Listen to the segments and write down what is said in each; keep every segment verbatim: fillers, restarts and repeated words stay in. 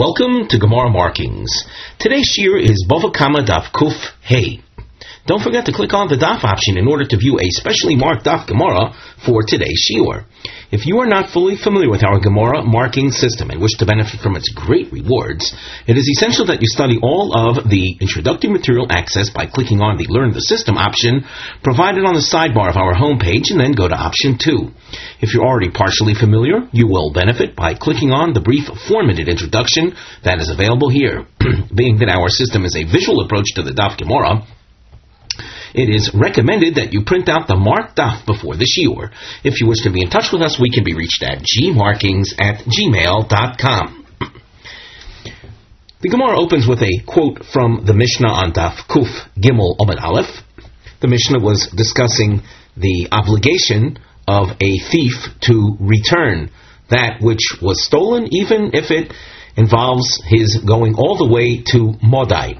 Welcome to Gemara Markings. Today's shiur is Bava Kama Daf Kuf Hey. Don't forget to click on the Daf option in order to view a specially marked Daf Gemara for today's shiur. If you are not fully familiar with our Gemara marking system and wish to benefit from its great rewards, it is essential that you study all of the introductory material accessed by clicking on the Learn the System option provided on the sidebar of our homepage and then go to option two. If you're already partially familiar, you will benefit by clicking on the brief four-minute introduction that is available here. Being that our system is a visual approach to the Daf Gemara, it is recommended that you print out the marked daf before the shiur. If you wish to be in touch with us, we can be reached at gmarkings at gmail dot com. The Gemara opens with a quote from the Mishnah on Daf Kuf Gimel Omid Aleph. The Mishnah was discussing the obligation of a thief to return that which was stolen, even if it involves his going all the way to Modai.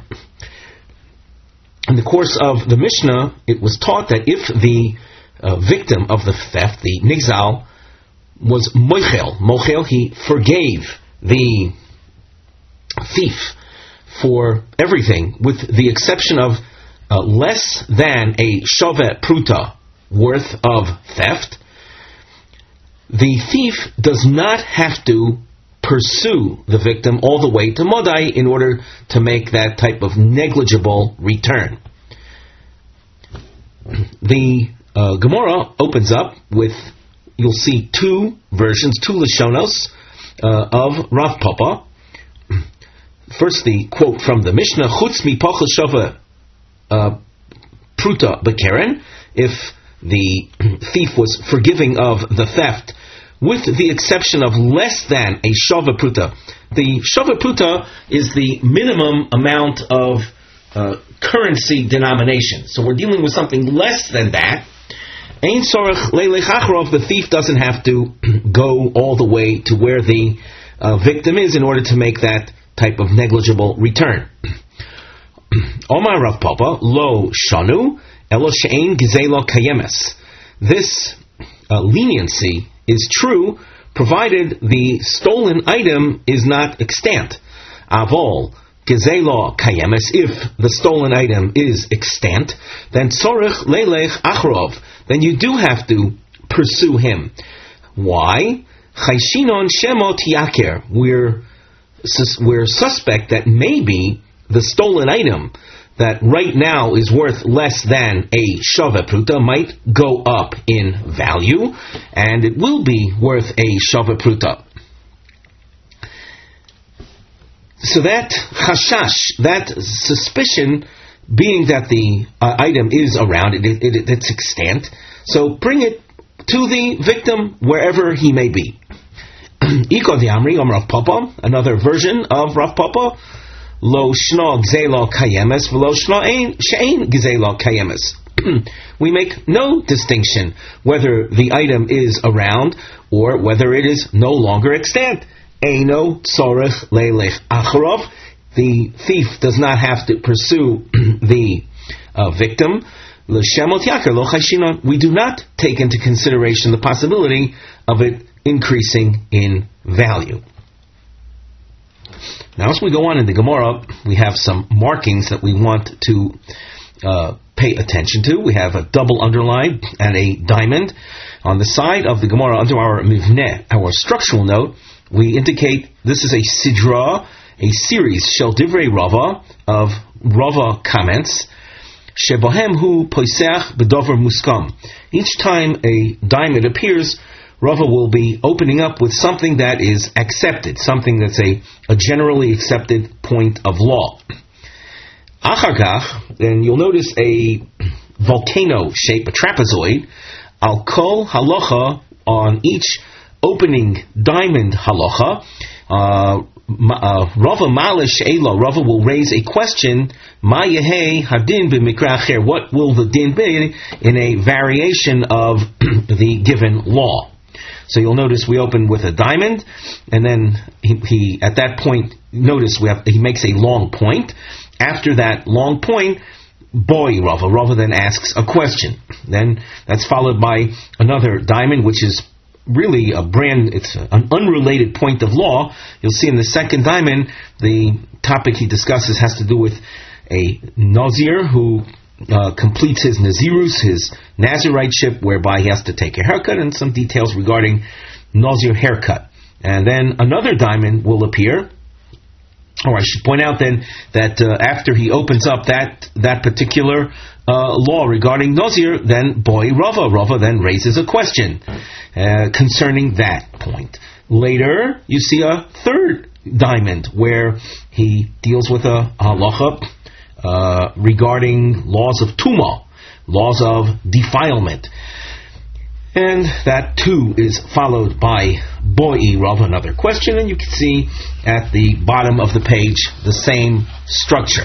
In the course of the Mishnah, it was taught that if the uh, victim of the theft, the Nigzal, was Mochel, Mochel, he forgave the thief for everything, with the exception of uh, less than a Shaveh Pruta worth of theft, the thief does not have to pursue the victim all the way to Modai in order to make that type of negligible return. The uh, Gemara opens up with, you'll see two versions, two Lashonos uh, of Rav Papa. First, the quote from the Mishnah, Chutz mi pachas shava pruta bekeren, if the thief was forgiving of the theft, with the exception of less than a shava pruta. The shava pruta is the minimum amount of uh, currency denomination. So we're dealing with something less than that. Ein sorach leilech achrov, the thief doesn't have to go all the way to where the uh, victim is in order to make that type of negligible return. Omar Rav Papa, lo shanu, elo she'ein gizelo kayemes. This uh, leniency is true, provided the stolen item is not extant. Avol gezelo kayemes, if the stolen item is extant, then tzorich leilech achrov, then you do have to pursue him. Why? Chayshinon shemot yaker, we're we're suspect that maybe the stolen item that right now is worth less than a Shaveh Pruta might go up in value, and it will be worth a Shaveh Pruta. So that chashash, that suspicion, being that the uh, item is around, it, it, it, it's extant, so bring it to the victim wherever he may be. Iko diamri om Rav Papa, another version of Rav Papa, Lo shno gzelo kayemes, v'lo shno she'ein gzelo kayemes. We make no distinction whether the item is around or whether it is no longer extant. Eino tzorech leilech acharov. The thief does not have to pursue the uh, victim. L'shemot yaker lo chayshinon. We do not take into consideration the possibility of it increasing in value. Now, as we go on in the Gemara, we have some markings that we want to uh, pay attention to. We have a double underline and a diamond. On the side of the Gemara, under our mivneh, our structural note, we indicate this is a sidra, a series, shel divrei Rava, of Rava comments, shebohem hu poiseach b'dover muskam. Each time a diamond appears, Rava will be opening up with something that is accepted, something that's a, a generally accepted point of law. Achar kach, then you'll notice a volcano shape, a trapezoid, al kol halacha, on each opening diamond halacha. Uh, uh, Rava malish ela, Rava will raise a question, ma yehei hadin b'mikra acher, what will the din be in a variation of the given law? So you'll notice we open with a diamond, and then he, he at that point, notice we have he makes a long point. After that long point, boy Rava, Rava then asks a question. Then that's followed by another diamond, which is really a brand, it's an unrelated point of law. You'll see in the second diamond, the topic he discusses has to do with a Nazir who uh, completes his Nazirus, his Naziriteship, whereby he has to take a haircut, and some details regarding Nazir haircut. And then another diamond will appear. Or I should point out then that uh, after he opens up that that particular uh, law regarding Nazir, then boy Rava, Rava then raises a question uh, concerning that point. Later, you see a third diamond where he deals with a halacha uh, regarding laws of tumah, laws of defilement. And that too is followed by Boi Rav, another question, and you can see at the bottom of the page the same structure.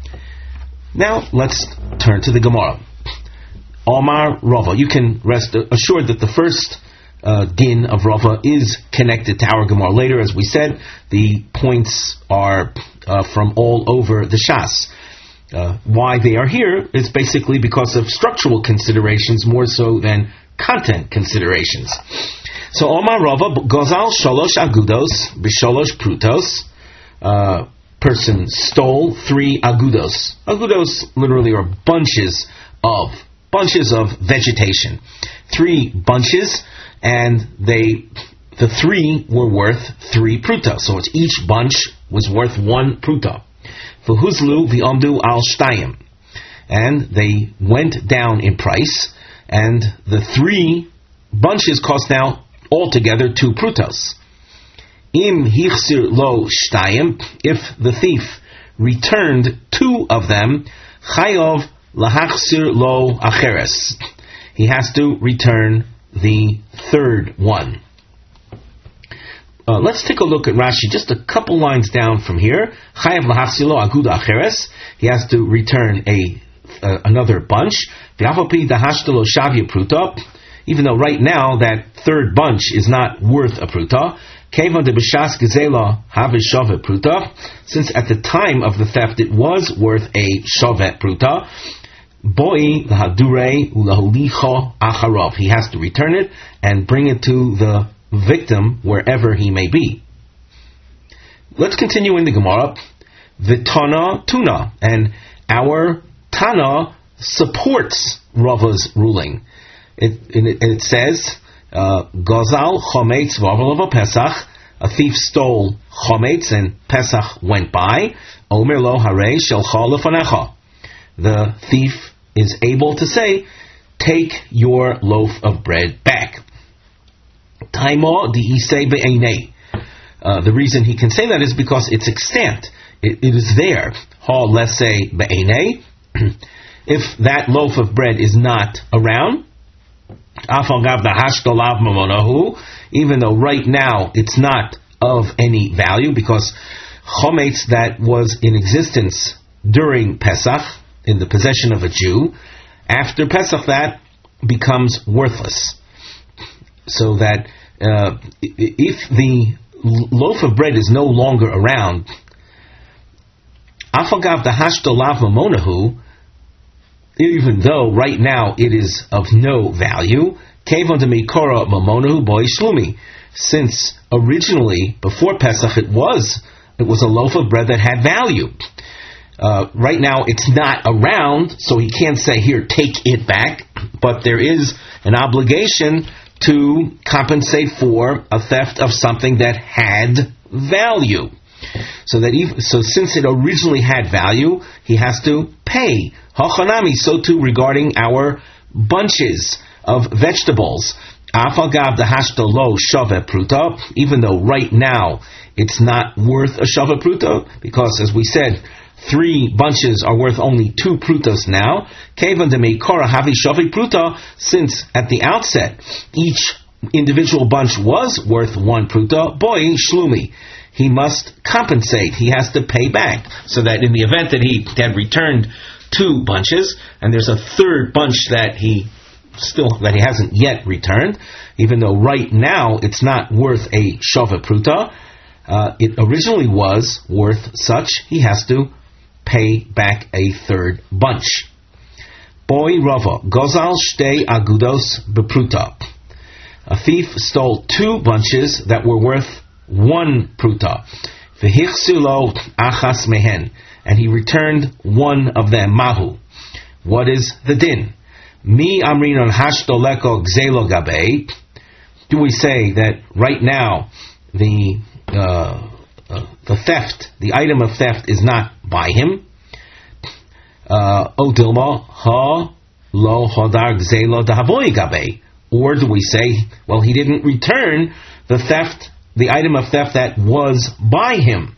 Now let's turn to the Gemara. Omar Rava. You can rest assured that the first uh, din of Rava is connected to our Gemara. Later, as we said, the points are uh, from all over the Shas. Uh, why they are here is basically because of structural considerations more so than content considerations. So Omar Rava Gozal Sholosh Agudos B'Sholosh Prutos. Uh, person stole three agudos. Agudos literally are bunches of bunches of vegetation. Three bunches, and they the three were worth three pruta. So it's each bunch was worth one pruta. V'huzlu v'omdu al shtayim, and they went down in price. And the three bunches cost now altogether two prutos. Im hichsir lo shtayim, if the thief returned two of them, chayov lahachsir lo acheres, he has to return the third one. Uh, let's take a look at Rashi, just a couple lines down from here. Chayav lahachsir lo aguda acheres, he has to return a Uh, another bunch. Even though right now that third bunch is not worth a pruta, since at the time of the theft it was worth a shavet pruta, he has to return it and bring it to the victim wherever he may be. Let's continue in the Gemara. Vitana tuna, and our Tana supports Rava's ruling. It, it, it says, Gozal chometz v'avalova Pesach, a thief stole chometz and Pesach went by. Omer lo harei shelcha lefanecha. The thief is able to say, take your loaf of bread back. Taimo di'isei be'einei. The reason he can say that is because it's extant. It, it is there. Ha lesei be'einei. If that loaf of bread is not around, even though right now it's not of any value, because chometz that was in existence during Pesach, in the possession of a Jew, after Pesach that becomes worthless. So that uh, if the loaf of bread is no longer around, afagav dahashtolav mamonahu, even though right now it is of no value, kevon demikora mamonahu boy shlumi, since originally before Pesach it was it was a loaf of bread that had value. Uh, right now it's not around, so he can't say, here, take it back, but there is an obligation to compensate for a theft of something that had value. So that even, so since it originally had value, he has to pay. Hachanami, so too regarding our bunches of vegetables. Afagav dahashto lo shave pruta, even though right now it's not worth a shave pruta, because as we said, three bunches are worth only two prutas now. Kevan de meikora havi shave pruta, since at the outset each individual bunch was worth one pruta, boy shlumi, he must compensate. He has to pay back. So that in the event that he had returned two bunches, and there's a third bunch that he still that he hasn't yet returned, even though right now it's not worth a shava pruta, uh, it originally was worth such, he has to pay back a third bunch. Boy Rava, Gozal Shtei Agudos Bepruta. A thief stole two bunches that were worth one pruta. V'hichsulo achas mehen, and he returned one of them. Mahu. What is the din? Mi amrinon hashtoleko gzelo gabe. Do we say that right now the uh, uh, the theft, the item of theft, is not by him? O dilma ha lo hodar gzelo dahavoy gabe. Or do we say, well, he didn't return the theft, the item of theft that was by him?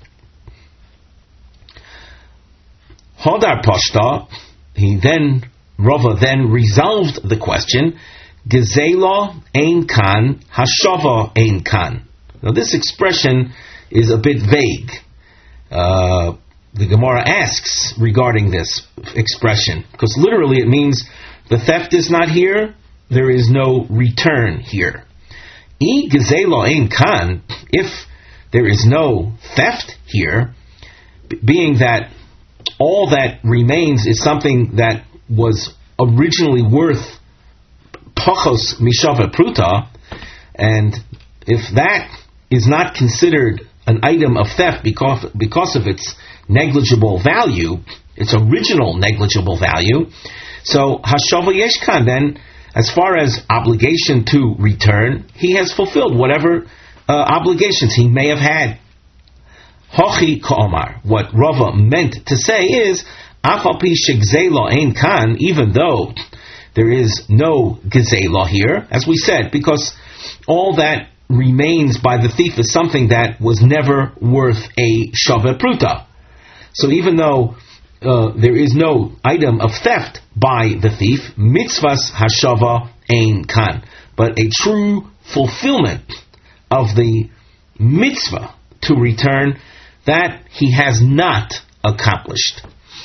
Hodar pashta, he then, Rava then resolved the question, Gezela ein kan, hashava ein kan. Now this expression is a bit vague. Uh, the Gemara asks regarding this expression, because literally it means the theft is not here, there is no return here. I gezela ein kan, if there is no theft here, being that all that remains is something that was originally worth pachos mishava pruta, and if that is not considered an item of theft because, because of its negligible value, its original negligible value, so hashava yeshkan, then as far as obligation to return, he has fulfilled whatever uh, obligations he may have had. Hochi ka'omar. What Rava meant to say is, afal pi shegzela ein kan, even though there is no gezela here, as we said, because all that remains by the thief is something that was never worth a shava pruta. So even though uh, there is no item of theft by the thief, mitzvahs hashava ein kan, but a true fulfillment of the mitzvah to return, that he has not accomplished.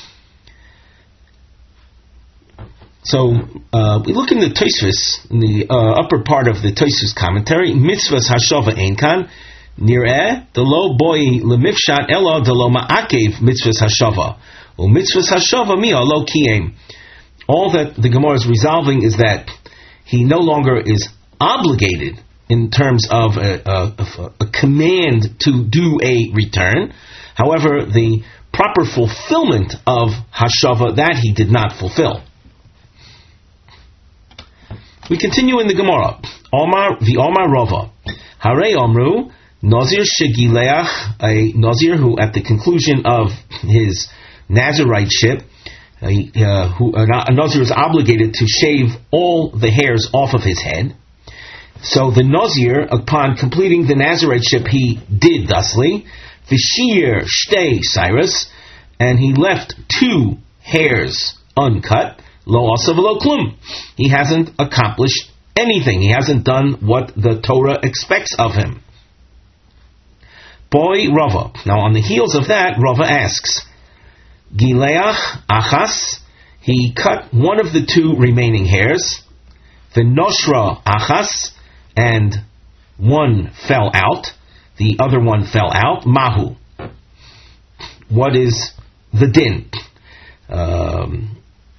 So uh, we look in the Tosfos, in the uh, upper part of the Tosfos commentary, mitzvahs hashava ein kan, nireh delo boi lemifshat elo delo ma'akev mitzvahs hashava. Mitzvahs hashava mi alo kiyem. All that the Gemara is resolving is that he no longer is obligated in terms of a, a, a command to do a return. However, the proper fulfillment of hashava, that he did not fulfill. We continue in the Gemara. Omar v'Omar Rava. Harei Omru, Nazir shegileach, a Nazir who at the conclusion of his Naziriteship, uh, who a Nazir is obligated to shave all the hairs off of his head. So the Nazir, upon completing the Naziriteship, he did thusly, Vishir shtei cyrus, and he left two hairs uncut, lo asa v'lo klum. He hasn't accomplished anything. He hasn't done what the Torah expects of him. Boy Rava. Now on the heels of that, Rava asks, Gileach achas, he cut one of the two remaining hairs, V'noshra achas, and one fell out, the other one fell out, mahu. What is the din? Um,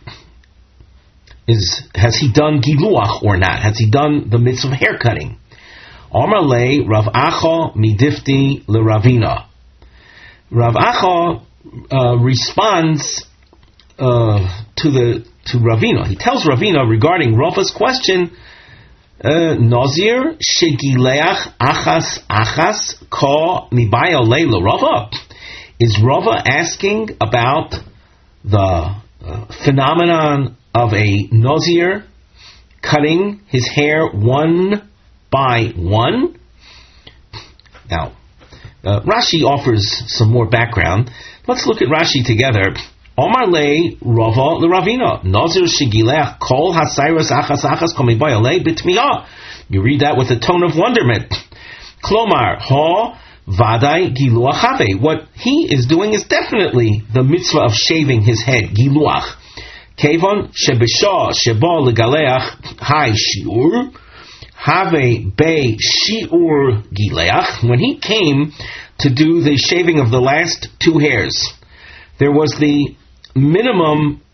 is has he done giluach or not? Has he done the mitzvah of haircutting? Amar le Rav Acha midifti le Ravina. Rav Acha uh, responds uh, to the to Ravina. He tells Ravina regarding Rava's question, uh, Nazir shegileach achas achas ka mibaya le Rava. Is Rava asking about the uh, phenomenon of a Nazir cutting his hair one by one? Now, uh, Rashi offers some more background. Let's look at Rashi together. Omar le Rava le Ravina. Nazir shegilech kol hasayros achas achas kol mibaya le bitmiyah. You read that with a tone of wonderment. Klomar ha vaday giluach have. What he is doing is definitely the mitzvah of shaving his head, giluach. Kevon shebesha sheba legaleach hai shiur have be shiur gileach. When he came to do the shaving of the last two hairs, there was the minimum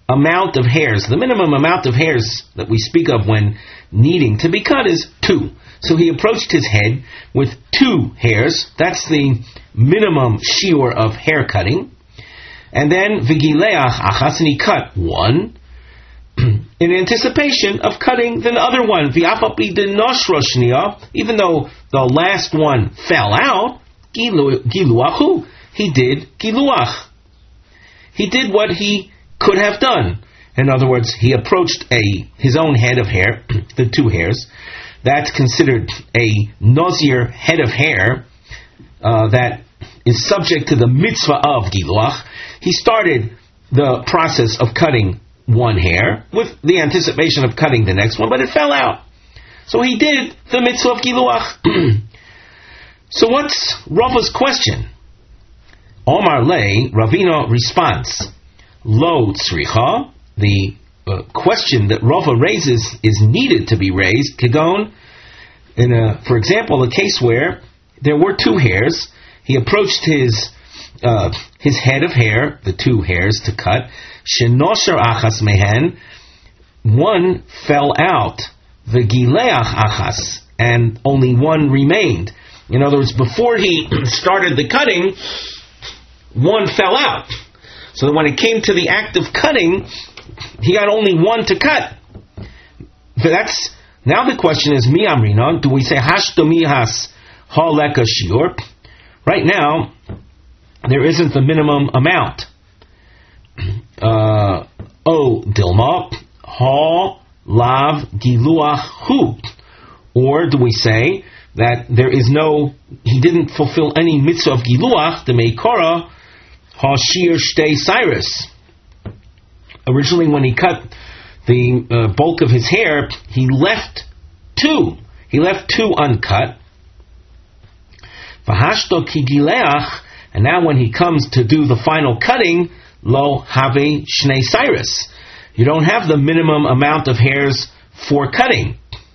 amount of hairs. The minimum amount of hairs that we speak of when needing to be cut is two. So he approached his head with two hairs. That's the minimum shiur of hair cutting. And then v'gileach achas, and he cut one in anticipation of cutting the other one. V'apapi denoshro shniya, even though the last one fell out, giluachu, he did giluach. He did what he could have done. In other words, he approached a his own head of hair, the two hairs. That's considered a nazir head of hair uh, that is subject to the mitzvah of giluach. He started the process of cutting one hair with the anticipation of cutting the next one, but it fell out. So he did the mitzvah of giluach. So what's Rava's question? Omar Lei, Ravina responds, Lo tzricha, the uh, question that Rava raises is needed to be raised. Kegon, in a, for example, a case where there were two hairs, he approached his uh, his head of hair, the two hairs to cut. Shenosher achas mehen, one fell out. The gileach achas, and only one remained. In other words, before he started the cutting, one fell out. So that when it came to the act of cutting, he got only one to cut. But that's now the question is mi amrina. Do we say hashtomihas haleka shiur? Right now, there isn't the minimum amount. Uh, o dilma ha lav giluach hu, or do we say that there is no? He didn't fulfill any mitzvah of giluach. The meikora ha shir shtei cyrus. Originally, when he cut the uh, bulk of his hair, he left two. He left two uncut. V'hashto ki gileach, and now when he comes to do the final cutting, lo have shnei cyrus. You don't have the minimum amount of hairs for cutting.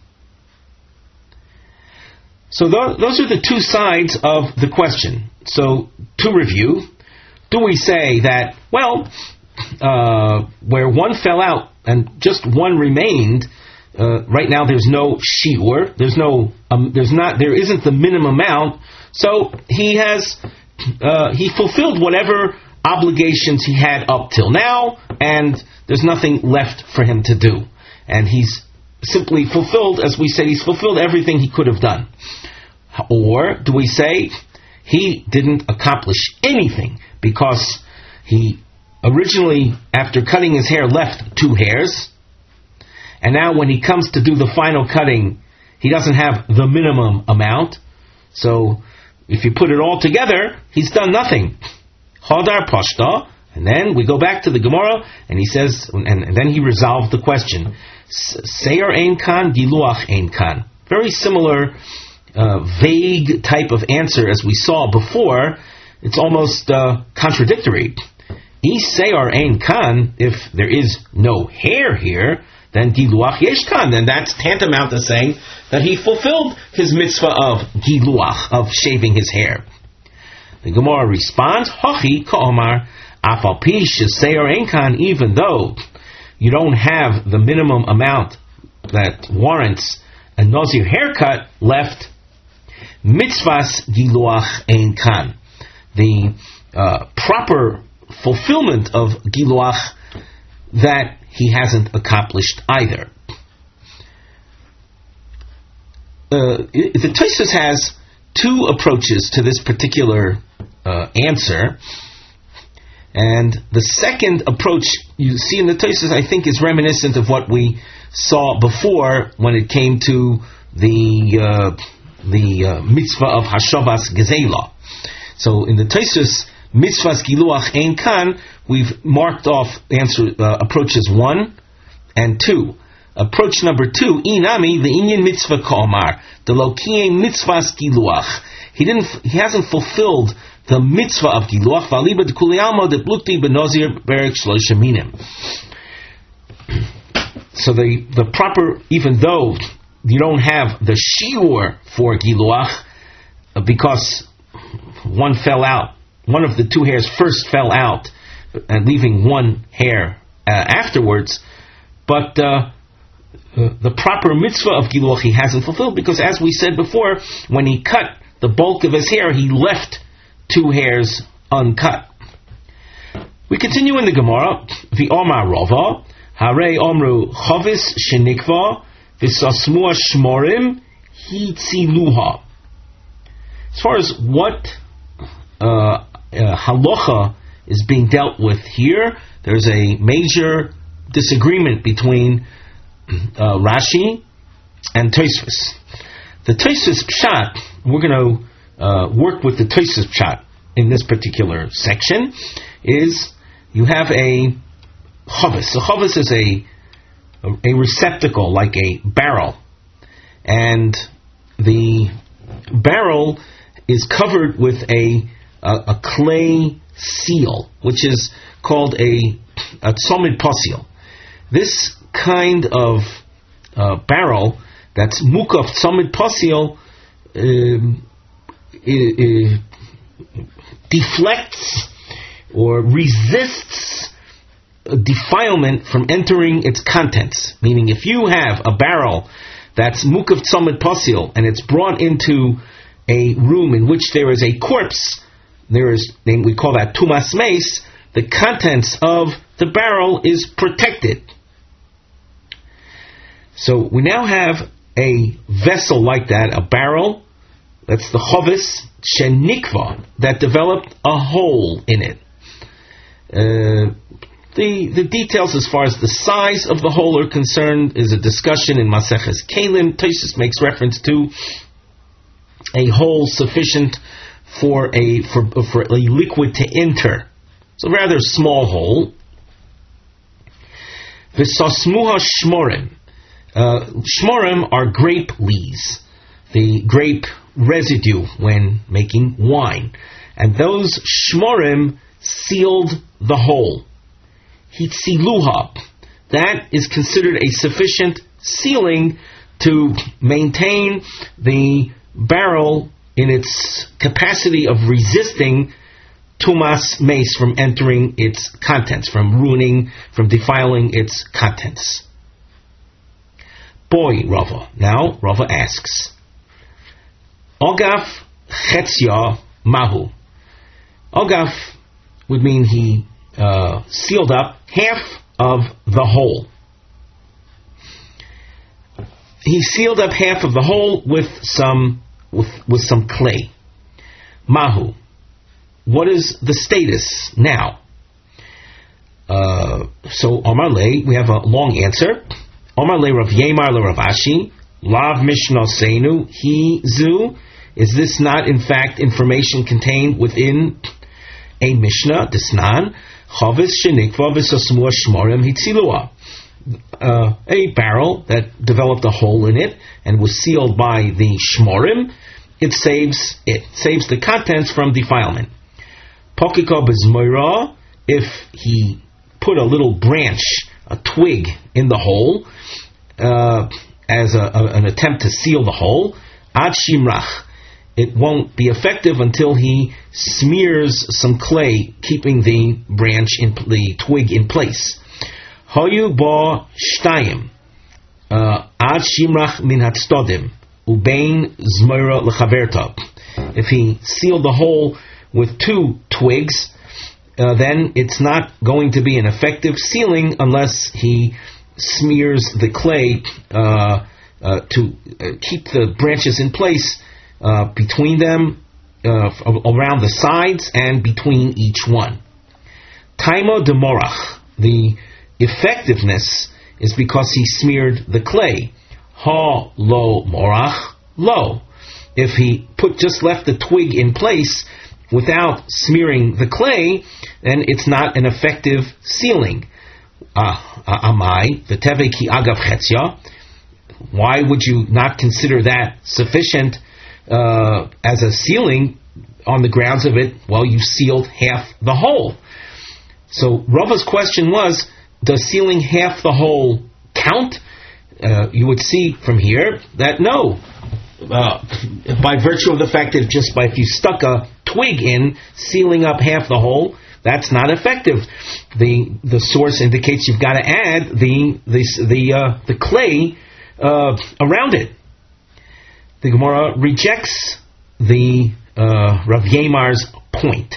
So th- those are the two sides of the question. So to review, do we say that, well, uh, where one fell out and just one remained, uh, right now there's no shiur, there's no, um, there's not, there isn't the minimum amount, so he has, uh, he fulfilled whatever obligations he had up till now, and there's nothing left for him to do. And he's simply fulfilled, as we say, he's fulfilled everything he could have done. Or do we say he didn't accomplish anything because he originally, after cutting his hair, left two hairs, and now when he comes to do the final cutting, he doesn't have the minimum amount. So if you put it all together, he's done nothing. Hadar pashta, and then we go back to the Gemara, and he says, and, and then he resolved the question. Seir ein kan, giluach ein kan. Very similar, uh, vague type of answer as we saw before. It's almost uh, contradictory. Seir ein kan, if there is no hair here, then giluach yesh kan, then that's tantamount to saying that he fulfilled his mitzvah of giluach, of shaving his hair. The Gemara responds, Hochi ka'omar, afal pi sheseir ein kan, even though you don't have the minimum amount that warrants a nazir haircut left, mitzvahs giluach ein kan. The uh, proper fulfillment of giluach, that he hasn't accomplished either. Uh, the Tosfos has two approaches to this particular uh, answer, and the second approach you see in the Tosfos, I think, is reminiscent of what we saw before when it came to the uh, the uh, mitzvah of hashavas gezela. So in the Tosfos, mitzvahs giluach ein kan, we've marked off answer uh, approaches one and two. Approach number two, inami the inyan mitzvah ka'omar, the lokiyim mitzvahs giluach. He didn't. He hasn't fulfilled the mitzvah of giluach. V'aliba d'kuli alma deplukti benozir berek shlosh minim. So the the proper, even though you don't have the shiur for giluach, uh, because one fell out. One of the two hairs first fell out, and leaving one hair uh, afterwards, but uh, the proper mitzvah of giluach he hasn't fulfilled, because as we said before, when he cut the bulk of his hair, he left two hairs uncut. We continue in the Gemara. V'omar Rava, Harei Omru Chavis Shenikva V'sasmua Shmorim Hitziluha. As far as what uh, uh, halacha is being dealt with here, there's a major disagreement between uh, Rashi and Tosfos. The Tosfos Pshat, we're going to uh, work with the Tosfos Pshat in this particular section, is you have a chavis. A chavis is a, a, a receptacle, like a barrel. And the barrel is covered with a, a, a clay seal, which is called a, a tzomid pasil. This kind of uh, barrel that's mukaf tzomid pasil um, I, I, deflects or resists defilement from entering its contents. Meaning, if you have a barrel that's mukaf tzomid pasil and it's brought into a room in which there is a corpse, there is, we call that tumas meis, the contents of the barrel is protected. So we now have a vessel like that, a barrel, that's the chavis, shenikva, that developed a hole in it. Uh, the the details as far as the size of the hole are concerned is a discussion in Maseches Kelim. Tosfos makes reference to a hole sufficient for a for for a liquid to enter. It's a rather small hole. V'sasmuha shmorim. Uh, shmorim are grape lees, the grape residue when making wine, and those shmorim sealed the hole. Hitziluha, that is considered a sufficient sealing to maintain the barrel in its capacity of resisting tumas meis from entering its contents, from ruining, from defiling its contents. Boy, Rava. Now, Rava asks, Ogaf chetzia mahu. Ogaf would mean he uh, sealed up half of the hole. He sealed up half of the hole with some with, with some clay. Mahu. What is the status now? Uh, so Omar Le, we have a long answer. Omar Le Rav Yemar Le Rav Ashi, Lav Mishnah Seinu, He Zu. Is this not in fact information contained within a Mishnah? Disnan Chavis Shenikva V'sasmua Shmorim Hitzilua. Uh, a barrel that developed a hole in it and was sealed by the shmorim, it saves it saves the contents from defilement. Pokika b'zmoira, if he put a little branch, a twig, in the hole uh, as a, a, an attempt to seal the hole, ad shimrach, it won't be effective until he smears some clay, keeping the branch in the twig in place. Hoyu ba shtayim ad shimrach min hatzdodim ubein zmoira lechaverta. If he sealed the hole with two twigs, uh, then it's not going to be an effective sealing unless he smears the clay uh, uh, to uh, keep the branches in place uh, between them, uh, around the sides and between each one. Taimo de morach, the effectiveness is because he smeared the clay. Ha lo morach lo. If he put just left the twig in place without smearing the clay, then it's not an effective sealing. Ah, amai v'teve ki agav chetzia. Why would you not consider that sufficient uh, as a sealing on the grounds of it? Well, you sealed half the hole. So Rava's question was, does sealing half the hole count? Uh, you would see from here that no. Uh, by virtue of the fact that just by if you stuck a twig in, sealing up half the hole, that's not effective. The the source indicates you've got to add the the the, uh, the clay uh, around it. The Gemara rejects the uh, Rav Yemar's point.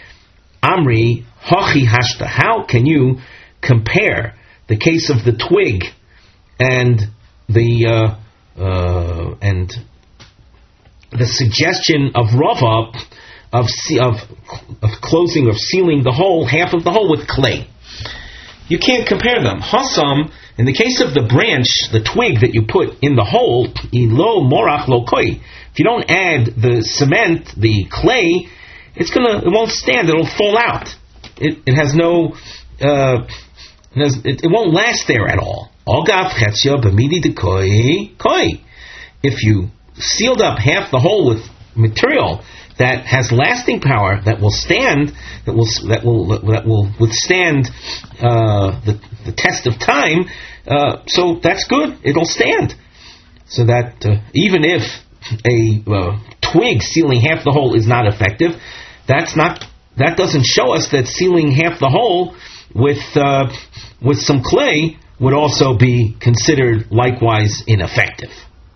Amri Hachi Hashta. How can you compare the case of the twig and the uh, uh, and the suggestion of Rava of of of closing or sealing the hole, half of the hole, with clay? You can't compare them. Hasam, in the case of the branch, the twig that you put in the hole, ilo morach lo koi. If you don't add the cement, the clay, it's gonna, it won't stand. It'll fall out. It, it has no, uh, it, has, it, it won't last there at all. Agav chetzia b'midi de koi koi. If you sealed up half the hole with material that has lasting power, that will stand, that will that will that will withstand uh, the the test of time, uh, so that's good. It'll stand. So that uh, even if a uh, twig sealing half the hole is not effective, that's not that doesn't show us that sealing half the hole with uh, with some clay would also be considered likewise ineffective.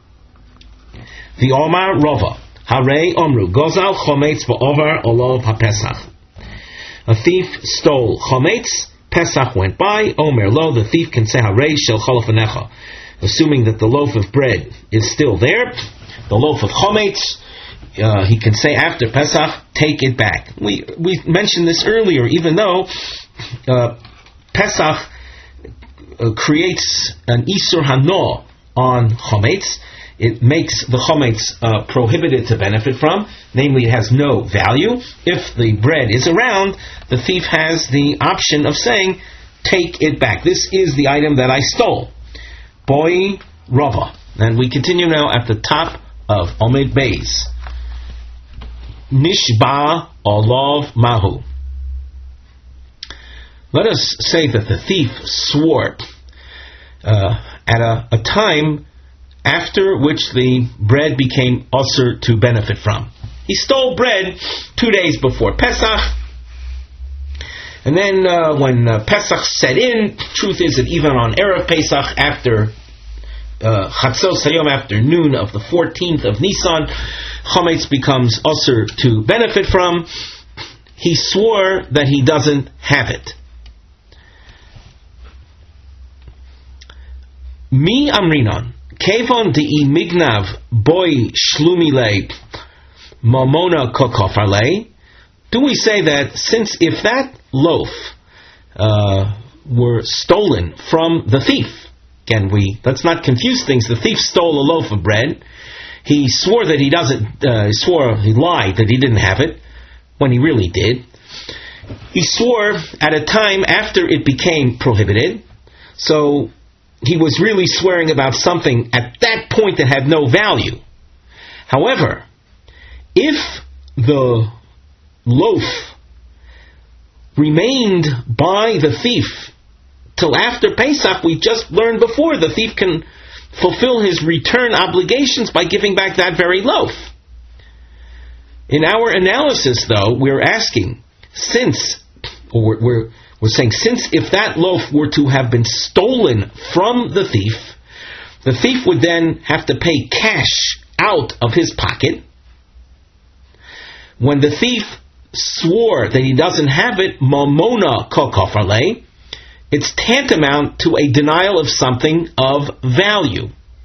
The Omar Rava. Harei Omru Gozal Chometz v'Ovar Olov HaPesach. A thief stole Chometz. Pesach went by. Omer Lo, the thief can say Harei Shel Cholofanecha, assuming that the loaf of bread is still there. The loaf of Chometz, uh, he can say after Pesach, take it back. We we mentioned this earlier. Even though uh, Pesach uh, creates an Isur Hano on Chometz, it makes the chometz uh, prohibited to benefit from, namely it has no value. If the bread is around, the thief has the option of saying, take it back. This is the item that I stole. Boi Rava. And we continue now at the top of Omed Beis. Nishba Olav Mahu. Let us say that the thief swore uh, at a, a time after which the bread became usher to benefit from. He stole bread two days before Pesach, and then uh, when uh, Pesach set in, truth is that even on Erev Pesach, after uh, Chatzos Hayom, after noon of the fourteenth of Nisan, Chometz becomes usher to benefit from. He swore that he doesn't have it. Mi Amrinon. Kevon di mignav boy shlumile mamona kokofarle. Do we say that since if that loaf uh, were stolen from the thief, again we let's not confuse things. The thief stole a loaf of bread. He swore that he doesn't. Uh, he swore he lied that he didn't have it when he really did. He swore at a time after it became prohibited. So he was really swearing about something at that point that had no value. However, if the loaf remained by the thief till after Pesach, we just learned before, the thief can fulfill his return obligations by giving back that very loaf. In our analysis, though, we're asking, since, or we're, we're We're saying, since if that loaf were to have been stolen from the thief, the thief would then have to pay cash out of his pocket. When the thief swore that he doesn't have it, mamona kokofarle, it's tantamount to a denial of something of value.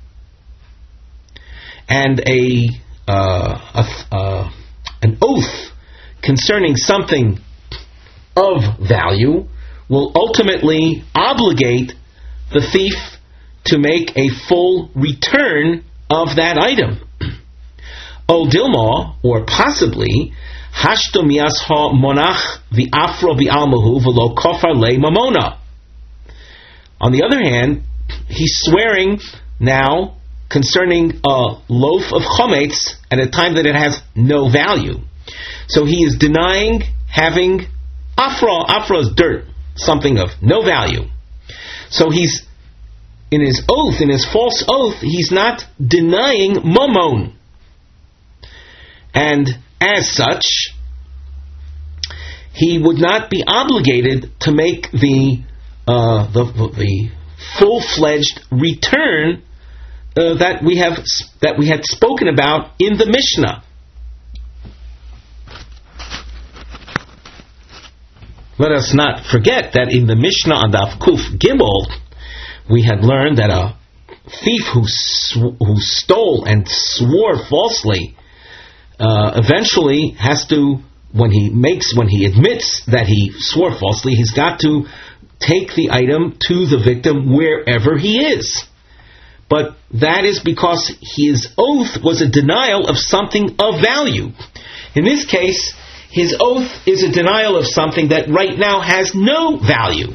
And a, uh, a uh, an oath concerning something of value will ultimately obligate the thief to make a full return of that item. O Dilma, or possibly, hashto mias ha monach v'afro v'almahu v'lo kofar le mamona. On the other hand, he's swearing now concerning a loaf of chometz at a time that it has no value. So he is denying having Afra, Afra is dirt, something of no value. So he's, in his oath, in his false oath, he's not denying mammon. And as such, he would not be obligated to make the uh, the, the full-fledged return uh, that we have that we had spoken about in the Mishnah. Let us not forget that in the Mishnah on Daf Kuf Gimel, we had learned that a thief who sw- who stole and swore falsely uh, eventually has to, when he makes, when he admits that he swore falsely, he's got to take the item to the victim wherever he is. But that is because his oath was a denial of something of value. In this case, his oath is a denial of something that right now has no value.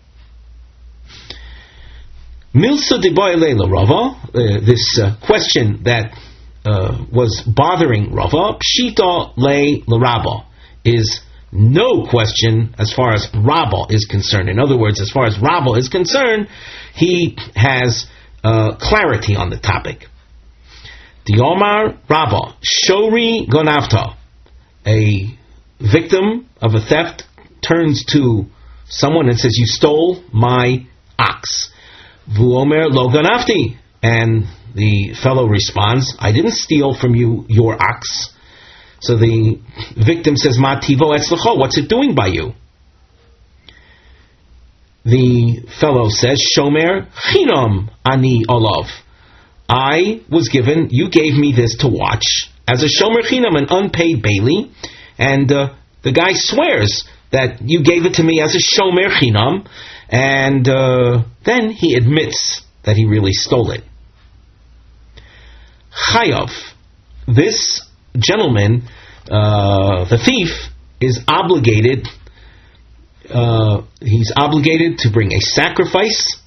Milsa de Ba'ilele Rava, uh, this uh, question that uh, was bothering Rava, Pshita le l'Rabba, is no question as far as Rabba is concerned. In other words, as far as Rabba is concerned, he has uh, clarity on the topic. Diomar Rabba, Shori Gonavta, a victim of a theft turns to someone and says, "You stole my ox." Vuomer lo ganafti, and the fellow responds, "I didn't steal from you your ox." So the victim says, "Ma tivo etzlecho, what's it doing by you?" The fellow says, "Shomer chinam ani olav, I was given, you gave me this to watch as a shomer chinam, an unpaid bailee." And uh, the guy swears that you gave it to me as a shomer chinam, and uh, then he admits that he really stole it. Chayav, this gentleman, uh, the thief, is obligated. Uh, he's obligated to bring a sacrifice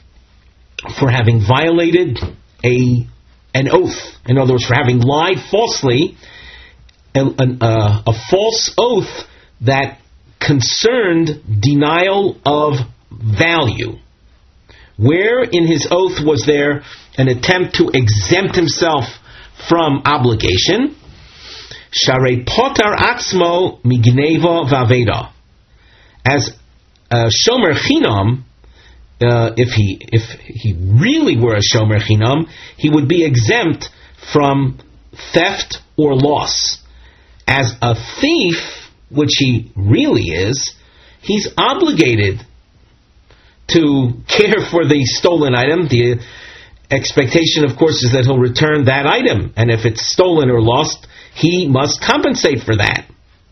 for having violated a an oath. In other words, for having lied falsely. A, a, a false oath that concerned denial of value. Where in his oath was there an attempt to exempt himself from obligation? Sharei potar atzmo migneva vaveda. As a shomer chinam, uh, if he if he really were a shomer chinam, he would be exempt from theft or loss. As a thief, which he really is, he's obligated to care for the stolen item. The expectation, of course, is that he'll return that item, and if it's stolen or lost, he must compensate for that.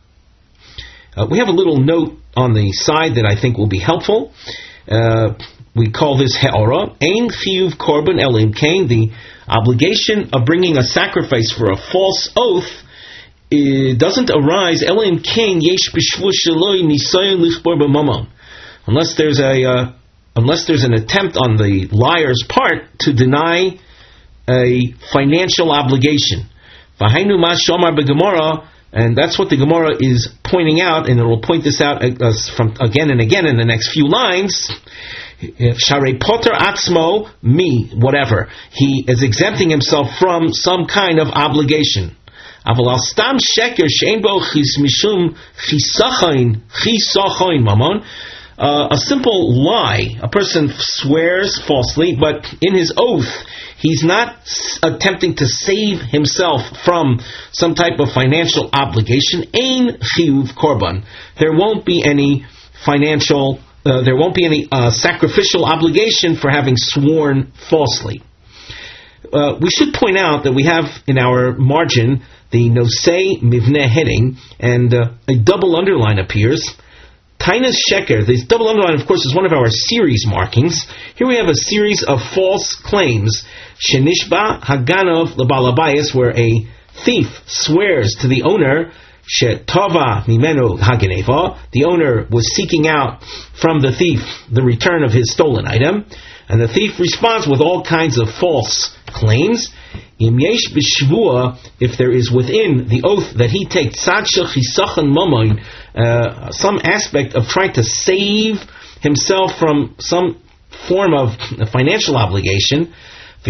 Uh, we have a little note on the side that I think will be helpful. Uh, we call this he'ora. Ein chiyuv korban elim kain. The obligation of bringing a sacrifice for a false oath, it doesn't arise elim kain yesh b'shvu sheloi nisayon lichbor b'mamon, unless there's a uh, unless there's an attempt on the liar's part to deny a financial obligation. V'hainu ma shomar b'gemara, and that's what the Gemara is pointing out, and it will point this out uh, from again and again in the next few lines. Sharei poter atzmo mi, whatever, he is exempting himself from some kind of obligation. Aval stam sheker shein bo chis mishum chisachain chisachain mamon. A simple lie. A person swears falsely, but in his oath, he's not attempting to save himself from some type of financial obligation. Ein chiyuv korban. There won't be any financial, uh, there won't be any uh, sacrificial obligation for having sworn falsely. Uh, we should point out that we have in our margin the nosei mivneh heading, and uh, a double underline appears. Tainas sheker, this double underline, of course, is one of our series markings. Here we have a series of false claims. Shenishba haganov lebalabayis, where a thief swears to the owner, shetava mimenu hageneva, the owner was seeking out from the thief the return of his stolen item, and the thief responds with all kinds of false claims. Im yesh b'shvua, if there is within the oath that he takes tzad shel chisachan mamon, uh, some aspect of trying to save himself from some form of financial obligation,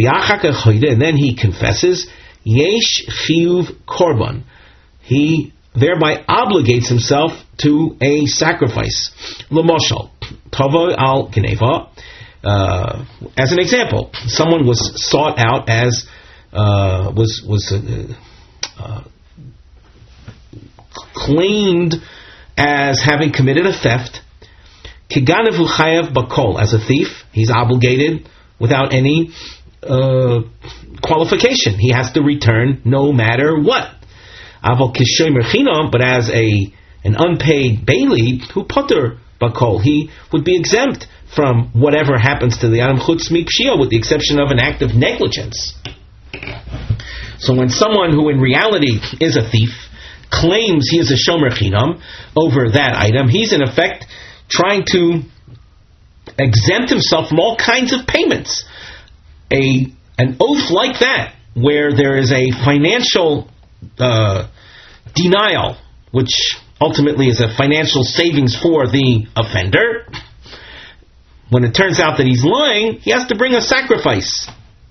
and then he confesses, yesh chiyuv korban, he thereby obligates himself to a sacrifice. L'moshel, tavo al geneva. Uh, as an example, someone was sought out as uh, was was uh, uh, claimed as having committed a theft. Kiganavu chayav bakol, as a thief, he's obligated without any uh, qualification. He has to return no matter what. Aval kishomer chinam, but as a an unpaid bailey who potter bakol, he would be exempt from whatever happens to the adam chutz mipshia, with the exception of an act of negligence. So when someone who in reality is a thief claims he is a shomer chinam over that item, he's in effect trying to exempt himself from all kinds of payments. A an oath like that, where there is a financial uh, denial, which ultimately is a financial savings for the offender, when it turns out that he's lying, he has to bring a sacrifice.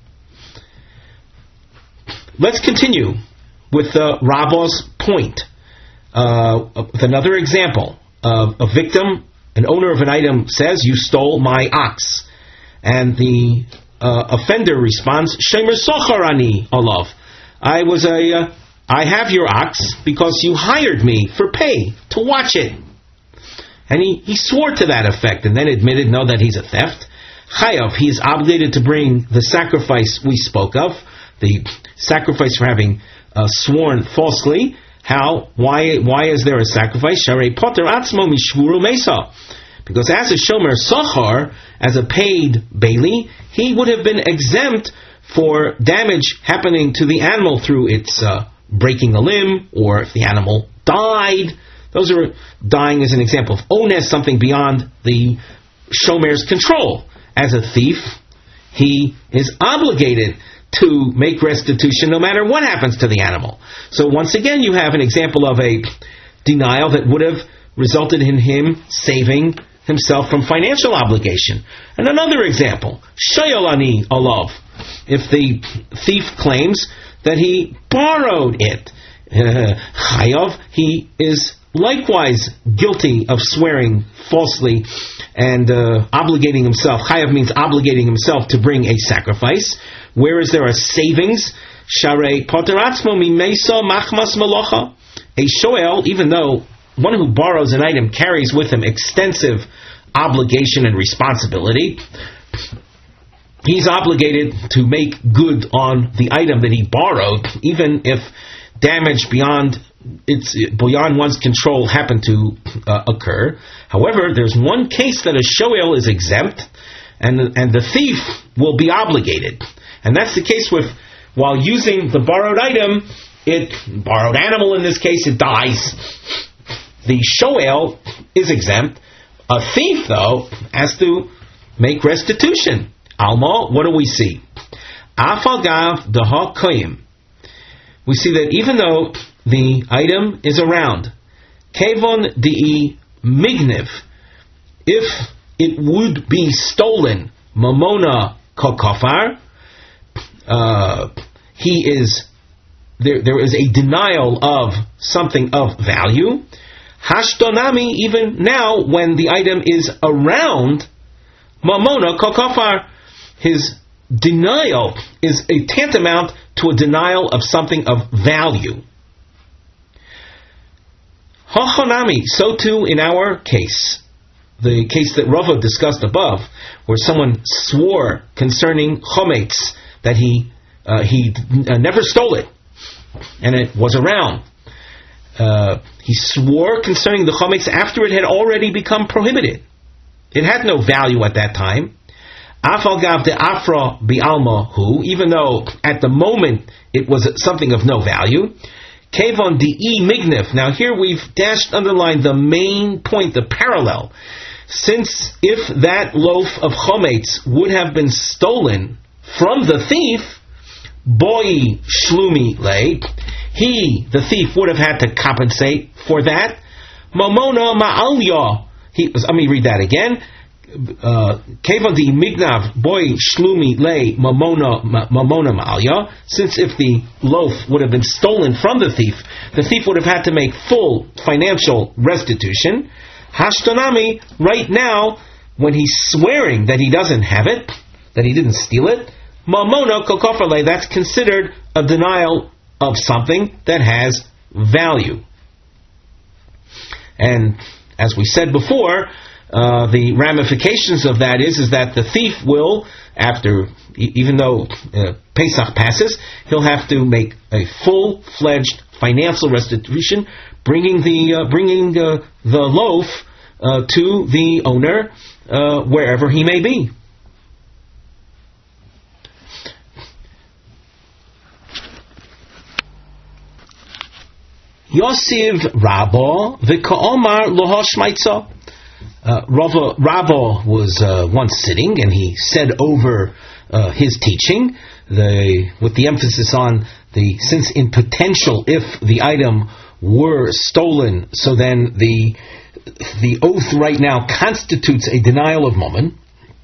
Let's continue with uh, Rabba's point. Uh, with another example of a victim, an owner of an item says, "You stole my ox," and the uh, offender responds, "Shemer socharani olav. I was a, uh, I have your ox because you hired me for pay to watch it." And he, he swore to that effect, and then admitted, no, that he's a theft. Chayav, he is obligated to bring the sacrifice we spoke of, the sacrifice for having uh, sworn falsely. How? Why? Why is there a sacrifice? Sharei poter atzmo mishvuru mesa. Because as a shomer sachar, as a paid bailey, he would have been exempt for damage happening to the animal through its uh, breaking a limb, or if the animal died. Those are, dying is an example of ones, something beyond the shomer's control. As a thief, he is obligated to make restitution no matter what happens to the animal. So once again, you have an example of a denial that would have resulted in him saving himself from financial obligation. And another example, shayolani alav. If the thief claims that he borrowed it, chayav, uh, he is likewise guilty of swearing falsely and uh, obligating himself. Chayav means obligating himself to bring a sacrifice. Where is there a savings? Sharei poter atzmo mimesa machmas malocha. A shoel, even though one who borrows an item carries with him extensive obligation and responsibility, he's obligated to make good on the item that he borrowed, even if damage beyond it's beyond one's control happened to uh, occur. However, there's one case that a shoel is exempt, and and the thief will be obligated, and that's the case with while using the borrowed item, it borrowed animal in this case, it dies. The shoel is exempt. A thief, though, has to make restitution. Alma, what do we see? Afagav daha koyim. We see that even though the item is around, kevon di mignev, if it would be stolen, mamona kokafar, uh, he is there. There is a denial of something of value. Hashtonami, even now when the item is around, mamona kokafar, his denial is a tantamount to a denial of something of value. Hachonami, so too in our case, the case that Rava discussed above, where someone swore concerning chometz that he uh, he uh, never stole it, and it was around. Uh, he swore concerning the chometz after it had already become prohibited. It had no value at that time. Afalgav de afra bi'alma hu, even though at the moment it was something of no value. Kevon di'i mignif. Now here we've dashed underlined the main point, the parallel. Since if that loaf of chometz would have been stolen from the thief, boi shlumi lei, he, the thief, would have had to compensate for that. Mamona ma'alya. He, let me read that again. Keva di mignav boy shlumi le mamona mamona malya. Since if the loaf would have been stolen from the thief, the thief would have had to make full financial restitution. Hashtonami, right now, when he's swearing that he doesn't have it, that he didn't steal it, mamona kokofale, that's considered a denial of something that has value. And as we said before, uh, the ramifications of that is, is that the thief will, after, even though uh, Pesach passes, he'll have to make a full-fledged financial restitution, bringing the uh, bringing uh, the loaf uh, to the owner uh, wherever he may be. Yosiv Rabba v'ka'omar loha shmaitza. Rabba was uh, once sitting, and he said over uh, his teaching, the, with the emphasis on the, since in potential, if the item were stolen, so then the the oath right now constitutes a denial of mammon.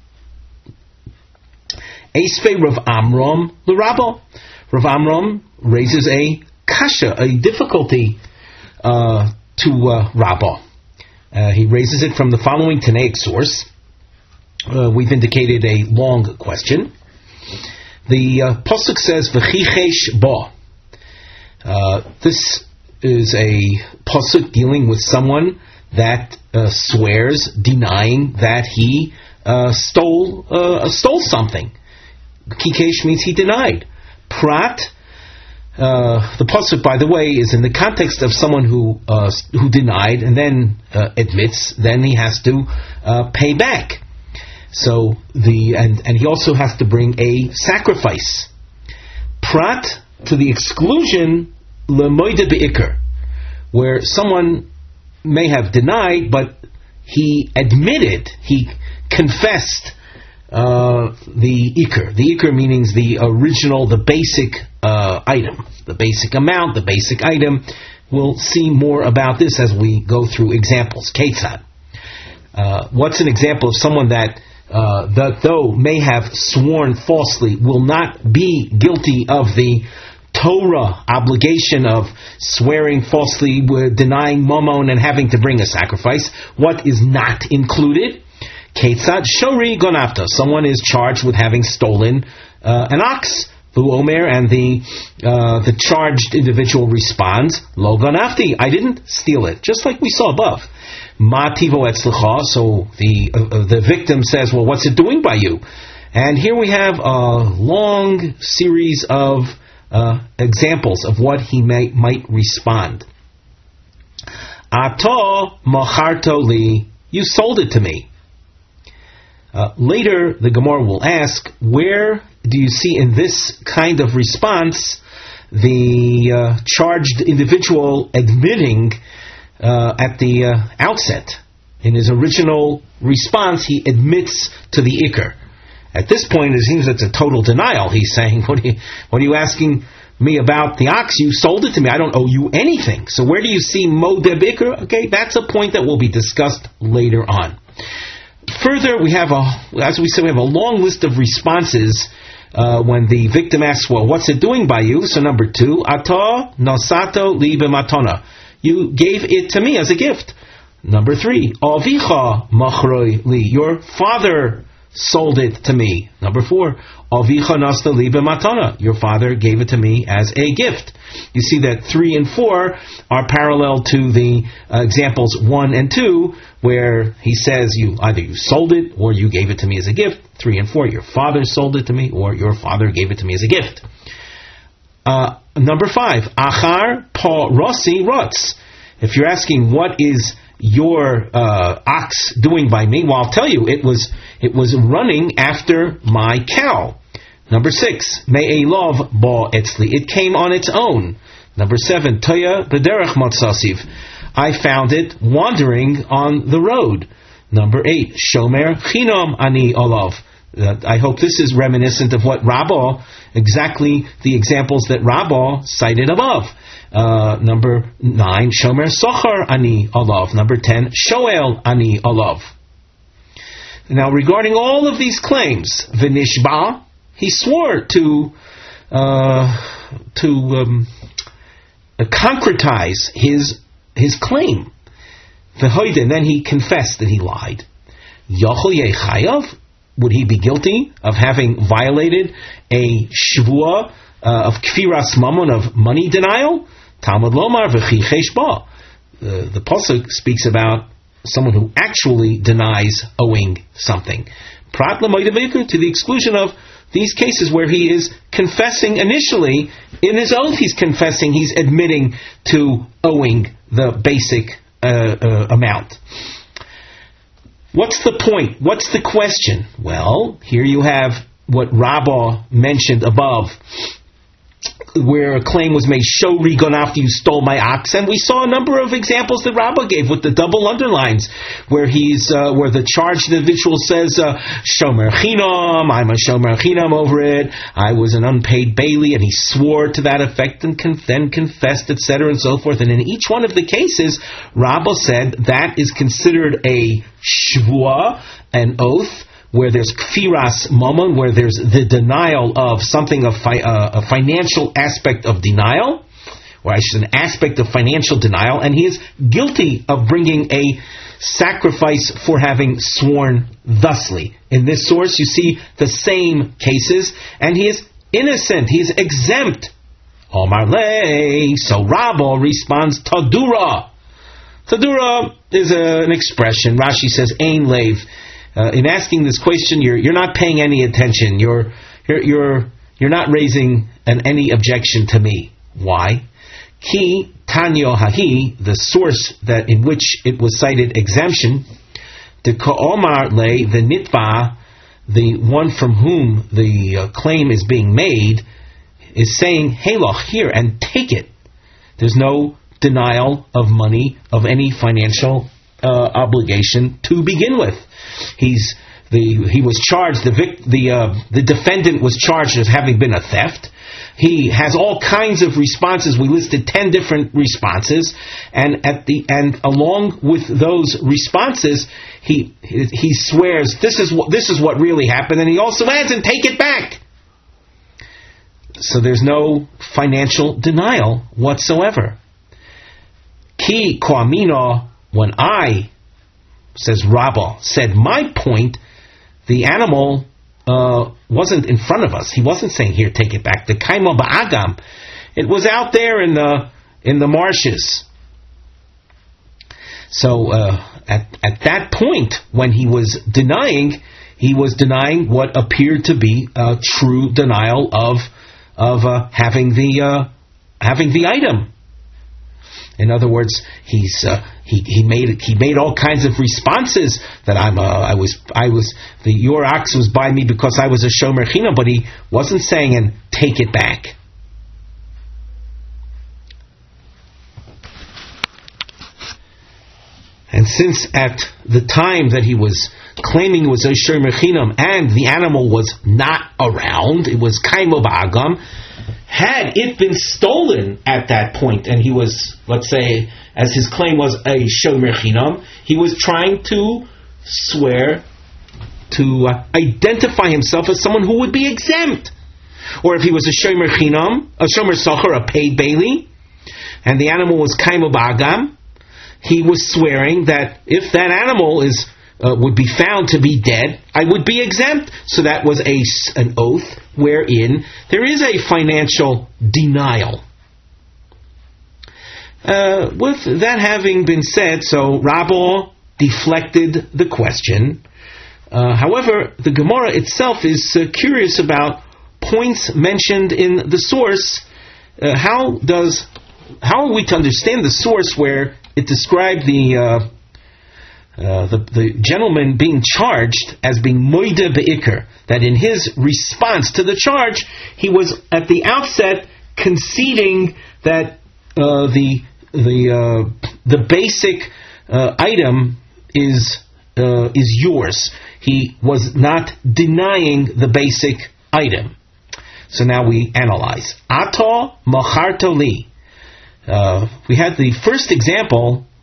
Esfei Rav Amram l'Rabba. Rav Amram raises a kasha, a difficulty uh, to uh, Rabbah. Uh, he raises it from the following Tanaic source. Uh, we've indicated a long question. The uh, pasuk says v'chichesh ba. Uh, this is a pasuk dealing with someone that uh, swears, denying that he uh, stole uh, stole something. Kikesh means he denied. Prat. Uh, the pasuk, by the way, is in the context of someone who uh, who denied and then uh, admits. Then he has to uh, pay back. So the and and he also has to bring a sacrifice. Prat, to the exclusion lemoide beikar, where someone may have denied, but he admitted, he confessed uh, the ikar. The ikar meaning the original, the basic uh, item, the basic amount, the basic item. We'll see more about this as we go through examples. Ketzad. Uh, what's an example of someone that, uh, that though may have sworn falsely, will not be guilty of the Torah obligation of swearing falsely, denying mammon, and having to bring a sacrifice? What is not included? Ketzad shori gonafta. Someone is charged with having stolen uh, an ox. Vu omer, and the uh, the charged individual responds, lo gonafti, I didn't steal it. Just like we saw above. Ma tivo etzlecha. So the uh, the victim says, well, what's it doing by you? And here we have a long series of uh, examples of what he may might respond. Ato macharto li, you sold it to me. Uh, later, the Gemara will ask, where do you see in this kind of response the uh, charged individual admitting uh, at the uh, outset? In his original response, he admits to the ikar. At this point, it seems it's a total denial. He's saying, what are you, what are you asking me about the ox? You sold it to me. I don't owe you anything. So where do you see modeb ikar? Okay, that's a point that will be discussed later on. Further, we have a, as we said, we have a long list of responses uh, when the victim asks, well, what's it doing by you? So number two, Ata nasato li b'matona. You gave it to me as a gift. Number three, Avicha machroi li. Your father sold it to me. Number four, Avicha nasta li b'matona. Your father gave it to me as a gift. You see that three and four are parallel to the uh, examples one and two, where he says you either you sold it or you gave it to me as a gift. Three and four, your father sold it to me or your father gave it to me as a gift. Uh, number five, Achar pa rossi rotz. If you're asking what is your uh, ox doing by me, well, I'll tell you, it was it was running after my cow. Number six, Me'ei lov ba etzli. It came on its own. Number seven, Toya b'derech matzasiv. I found it wandering on the road. Number eight, Shomer chinam ani olav. Uh, I hope this is reminiscent of what Rabbah, exactly the examples that Rabbah cited above. Uh, number nine, Shomer sochar ani olav. Number ten, Shoel ani olav. Now, regarding all of these claims, v'nishba, he swore to uh, to um, concretize his his claim. V'hoide, and then he confessed that he lied. Yochel yechayav, would he be guilty of having violated a shvua uh, of kfiras mamon, of money denial? Talmud lomar v'chi cheshba. The pasuk speaks about someone who actually denies owing something. Prat l'moedeviku, to the exclusion of these cases where he is confessing initially, in his oath he's confessing, he's admitting to owing the basic uh, uh, amount. What's the point? What's the question? Well, here you have what Rabbah mentioned above, where a claim was made, Shori gonafti, you stole my ox, and we saw a number of examples that Rabbah gave with the double underlines, where he's uh, where the charged individual says, uh, Shomer Chinam, I'm a Shomer Chinam over it, I was an unpaid bailee, and he swore to that effect and con- then confessed, et cetera, and so forth. And in each one of the cases, Rabbah said that is considered a shvua, an oath, where there's kfiras mamon, where there's the denial of something, of fi- uh, a financial aspect of denial, or I should say an aspect of financial denial, and he is guilty of bringing a sacrifice for having sworn thusly. In this source, you see the same cases, and he is innocent, he is exempt. Omar lei, so Rabbah responds, Tadura. Tadura is a, an expression. Rashi says, Ein leiv. Uh, in asking this question, you're you're not paying any attention. You're you're you're you're not raising an, any objection to me. Why? Ki tanyo hahi, the source that in which it was cited exemption, the ka'omar le, the nitva, the one from whom the uh, claim is being made, is saying, "Hey, look here and take it." There's no denial of money, of any financial uh, obligation to begin with. He's the he was charged. The vic, the uh, the defendant was charged as having been a theft. He has all kinds of responses. We listed ten different responses, and at the and along with those responses, he he swears this is what this is what really happened, and he also adds, and take it back. So there's no financial denial whatsoever. Ki koamino, when I, says Rabbah, said my point, the animal uh, wasn't in front of us. He wasn't saying, here, take it back. The kaimo ba'agam, it was out there in the in the marshes. So uh, at at that point, when he was denying, he was denying what appeared to be a true denial of of uh, having the uh, having the item. In other words, he's uh, he he made he made all kinds of responses that I'm uh, I was I was the your ox was by me because I was a shomer chinam, but he wasn't saying and take it back. And since at the time that he was claiming it was a shomer chinam and the animal was not around, it was kaimo ba'agam. Had it been stolen at that point, and he was, let's say, as his claim was a shomer chinam, he was trying to swear to uh, identify himself as someone who would be exempt. Or if he was a shomer chinam, a shomer socher, a paid bailee, and the animal was kaimo ba'agam, he was swearing that if that animal is uh, would be found to be dead, I would be exempt. So that was a an oath wherein there is a financial denial. Uh, with that having been said, so Rabbah deflected the question. Uh, however, the Gemara itself is uh, curious about points mentioned in the source. Uh, how does how are we to understand the source where it described the uh, uh, the, the gentleman being charged as being moide be'ikr, that in his response to the charge, he was at the outset conceding that uh, the the uh, the basic uh, item is uh, is yours. He was not denying the basic item. So now we analyze. Ato macharto li. Uh, we had the first example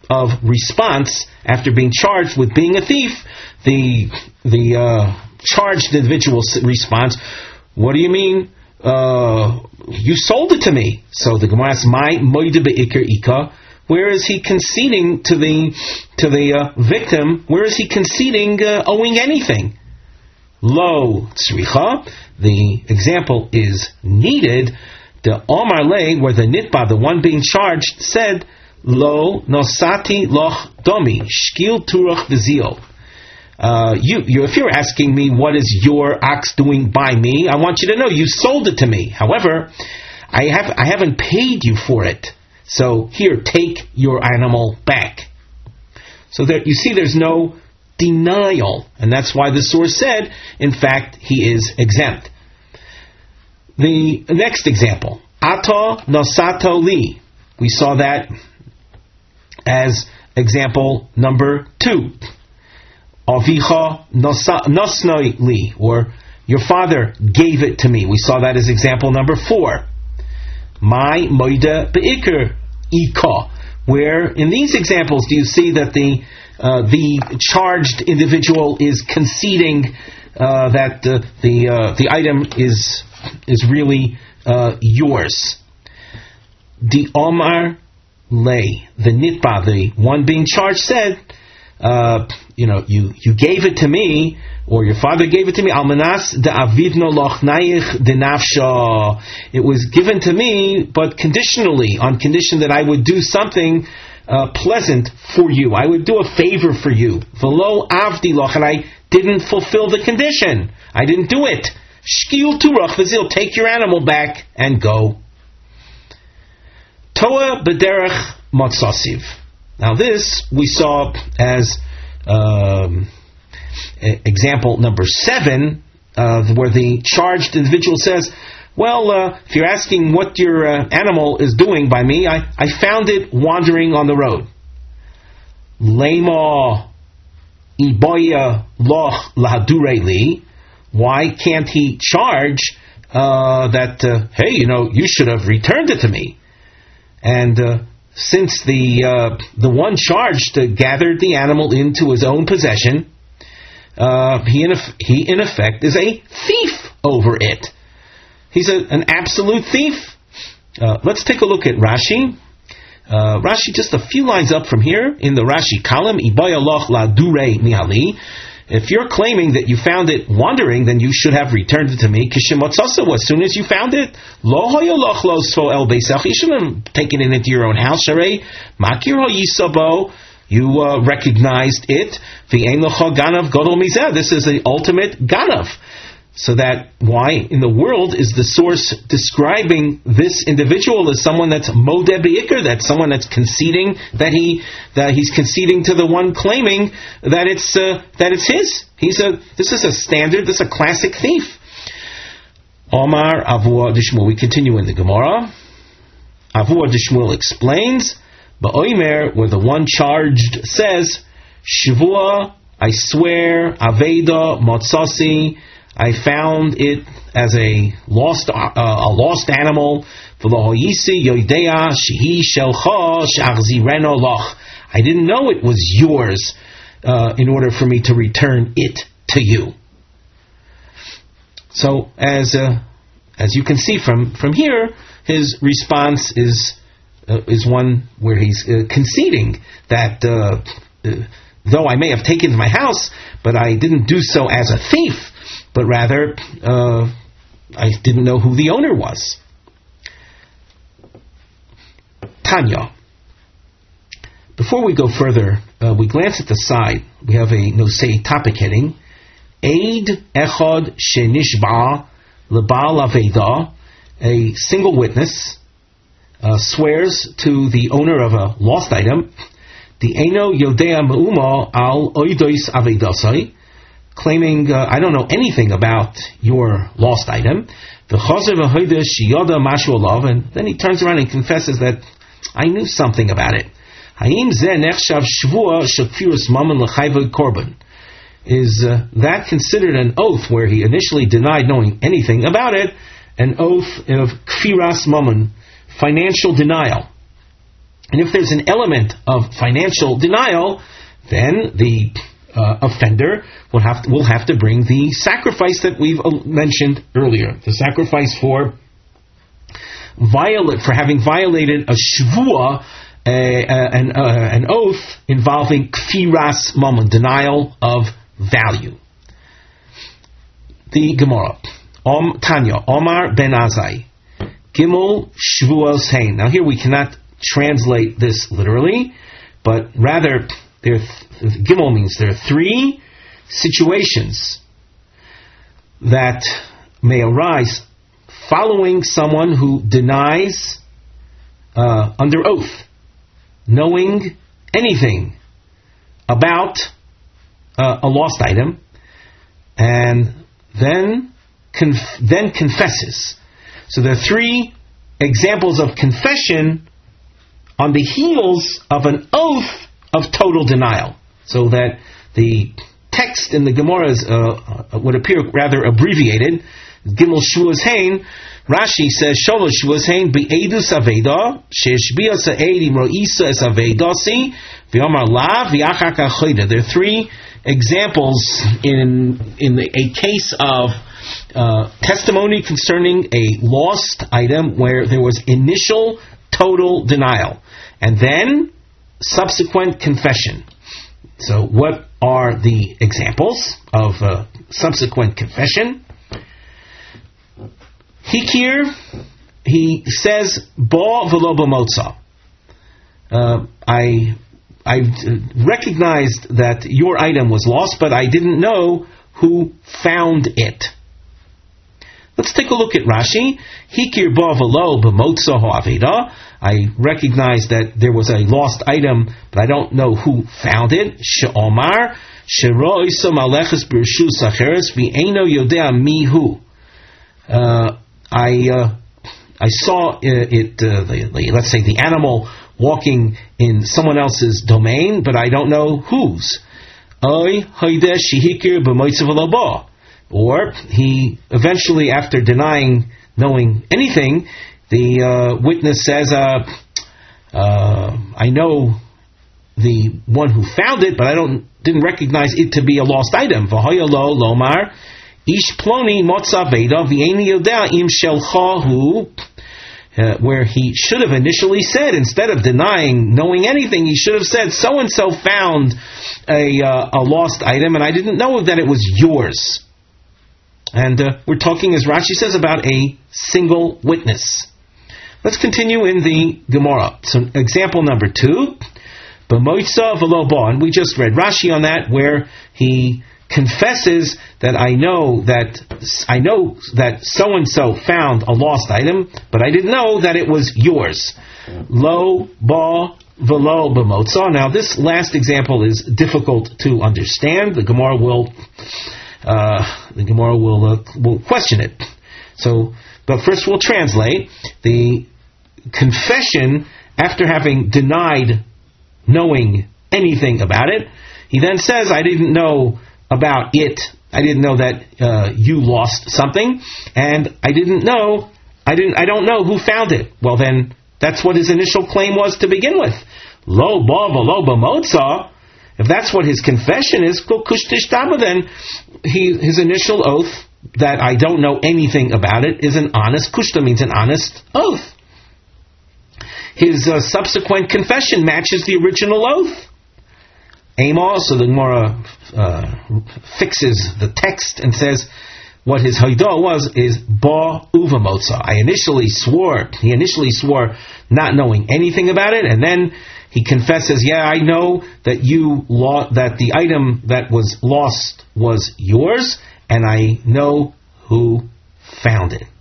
of response after being charged with being a thief. The the uh, charged individual responds, "What do you mean? Uh, you sold it to me." So the Gemara asks, "My moide beikar ika." Where is he conceding to the to the uh, victim? Where is he conceding uh, owing anything? Lo tzricha. The example is needed. The Omar Le, where the nitba, the one being charged, said, "Lo nosati loch domi shkil turach v'zil." Uh, you, you, if you're asking me what is your ox doing by me, I want you to know you sold it to me. However, I have I haven't paid you for it. So here, take your animal back. So that you see, there's no denial, and that's why the source said, in fact, he is exempt. The next example, Ato nosato li. We saw that as example number two. Avicha nosnoi li, or your father gave it to me. We saw that as example number four. My moida beikar ika. Where in these examples do you see that the uh, the charged individual is conceding uh, that uh, the uh, the item is is really uh, yours? The Omar lay, the nitba, the one being charged, said, uh, you know, you, you gave it to me, or your father gave it to me. Almanas de avidno lochnayich de nafsha. It was given to me, but conditionally, on condition that I would do something uh, pleasant for you. I would do a favor for you. Velo avdi loch, and I didn't fulfill the condition. I didn't do it. Shkil turach v'zil, take your animal back and go. Toa b'derech matzasiv. Now this we saw as um, example number seven, uh, where the charged individual says, well, uh, if you're asking what your uh, animal is doing by me, I, I found it wandering on the road. Lema iboya loch lahadure li. Why can't he charge uh, that, uh, hey, you know, you should have returned it to me? And uh, since the uh, the one charged uh, gathered the animal into his own possession, uh, he, in eff- he in effect is a thief over it. He's a, an absolute thief. Uh, let's take a look at Rashi. Uh, Rashi, just a few lines up from here, in the Rashi column, Ibaya loch la dure mi'ali. If you're claiming that you found it wandering, then you should have returned it to me. Kishimotzaso, as soon as you found it, lo hoyoloch lo so el beisach. You shouldn't have taken it into your own house. Sharei makir hoyisabo. You uh, recognized it. V'ein locha ganav godol mizeh. This is the ultimate ganav. So that, why in the world is the source describing this individual as someone that's modeh beikar, that's someone that's conceding that he that he's conceding to the one claiming that it's uh, that it's his. He's a this is a standard, this is a classic thief. Omar Avua Dishmuel. We continue in the Gemara. Avua Dishmuel explains, Ba'omer, where the one charged says, Shivua, I swear, Aveda, Motsasi, I found it as a lost uh, a lost animal. I didn't know it was yours uh, in order for me to return it to you. So as uh, as you can see from, from here, his response is uh, is one where he's uh, conceding that uh, uh, though I may have taken it to my house, but I didn't do so as a thief. But rather, uh, I didn't know who the owner was. Tanya. Before we go further, uh, we glance at the side. We have a nosei topic heading. Eid echad shenishba lebal aveda. A single witness uh, swears to the owner of a lost item. The eno yodea meuma al oidois avedasai. Claiming, uh, I don't know anything about your lost item. And then he turns around and confesses that I knew something about it. Is uh, that considered an oath where he initially denied knowing anything about it? An oath of kfiras mammon, financial denial. And if there's an element of financial denial, then the uh, offender will have to, will have to bring the sacrifice that we've mentioned earlier, the sacrifice for violate for having violated a shvuah, a, a, an, uh, an oath involving kfiras mamon, denial of value. The Gemara, Om Tanya, Omar ben Azai, Gimel shvuos hein. Now here we cannot translate this literally, but rather, there th- Gimel means there are three situations that may arise following someone who denies uh, under oath, knowing anything about uh, a lost item, and then conf- then confesses. So there are three examples of confession on the heels of an oath of total denial. So that the text in the Gemara is, uh, would appear rather abbreviated. Gimel shvuos hein, Rashi says, Sholosh shvuos hein be'edus aveda, she'eshbiya sa'ed im ro'isa es avedasi, v'yomar la v'achar kachoida. There are three examples in in the, a case of uh, testimony concerning a lost item where there was initial total denial, and then subsequent confession. So what are the examples of uh, subsequent confession? Hikir, he says, Ba v'lo b'motza. Uh, I I recognized that your item was lost, but I didn't know who found it. Let's take a look at Rashi. Hikir ba v'lo b'motza ha'aveda. I recognize that there was a lost item, but I don't know who found it. She'omar, she'ro isa malechus b'rshus acheres v'eino yodea mihu. Uh, I uh, I saw it, uh, the, the, let's say the animal walking in someone else's domain, but I don't know whose. Or he eventually, after denying knowing anything, the uh, witness says, uh, uh, I know the one who found it, but I don't didn't recognize it to be a lost item. V'hoyalo lomar ish ploni motza veda v'eni yodea im shelchahu. Where he should have initially said, instead of denying knowing anything, he should have said, so and so found a uh, a lost item, and I didn't know that it was yours. And uh, we're talking, as Rashi says, about a single witness. Let's continue in the Gemara. So, example number two, b'moitza v'lo ba, and we just read Rashi on that, where he confesses that I know that I know that so and so found a lost item, but I didn't know that it was yours. Lo ba v'lo b'motza. Now, this last example is difficult to understand. The Gemara will uh, the Gemara will uh, will question it. So, but first we'll translate the confession after having denied knowing anything about it. He then says, "I didn't know about it. I didn't know that uh, you lost something, and I didn't know. I didn't. I don't know who found it." Well, then that's what his initial claim was to begin with. Lo ba v'lo b'motza. If that's what his confession is, then he, his initial oath that I don't know anything about it is an honest. Kushta means an honest oath. His uh, subsequent confession matches the original oath. Amos, so the Gemara uh, fixes the text and says what his haidah was is ba uvamotza. I initially swore, he initially swore not knowing anything about it, and then he confesses, yeah, I know that you lo- that the item that was lost was yours, and I know who found it.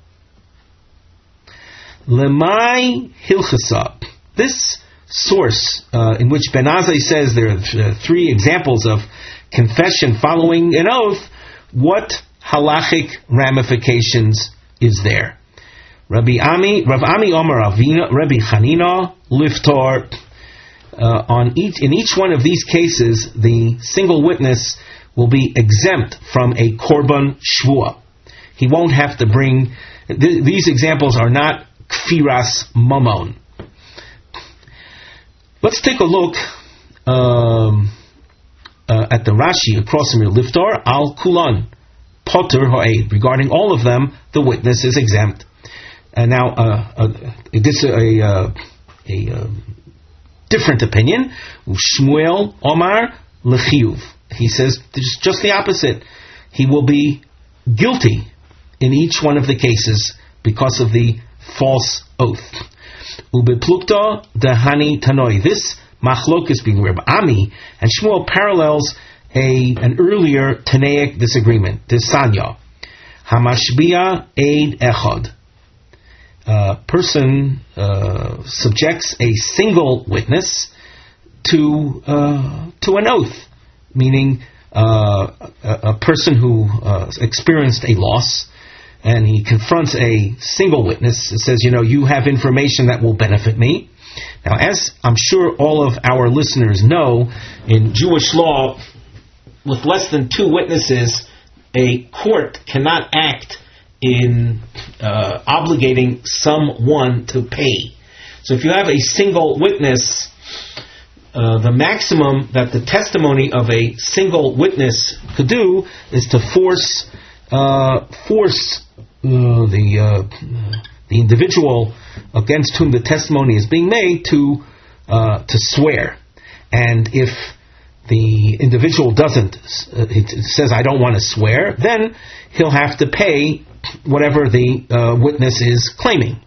Lemai hilchasa. This source uh, in which Ben Azai says there are uh, three examples of confession following an oath, what halachic ramifications is there? Rabbi Ami, Rav Ami Omer Avina, Rabbi Chanina Liftor. Uh, on each in each one of these cases, the single witness will be exempt from a korban shvuah. He won't have to bring. Th- these examples are not kfiras mamon. Let's take a look um, uh, at the Rashi across from your Liftar al Kulan Potter Ha'ed. Regarding all of them, the witness is exempt. And now, uh, uh, this is a, uh, a uh, different opinion. Shmuel Omar Lechiyuv. He says it's just the opposite. He will be guilty in each one of the cases because of the false oath. Ubeplukta dehani tanoi. This machlokes being Reb Ami and Shmuel parallels a an earlier Tanaic disagreement. Desanya hamashbia eid echad. A person uh, subjects a single witness to uh, to an oath, meaning uh, a, a person who uh, experienced a loss, and he confronts a single witness and says, you know, you have information that will benefit me. Now, as I'm sure all of our listeners know, in Jewish law, with less than two witnesses, a court cannot act in uh, obligating someone to pay. So if you have a single witness, uh, the maximum that the testimony of a single witness could do is to force uh, force uh, the uh, the individual against whom the testimony is being made to uh, to swear. And if the individual doesn't, uh, he says, I don't want to swear, then he'll have to pay whatever the uh, witness is claiming.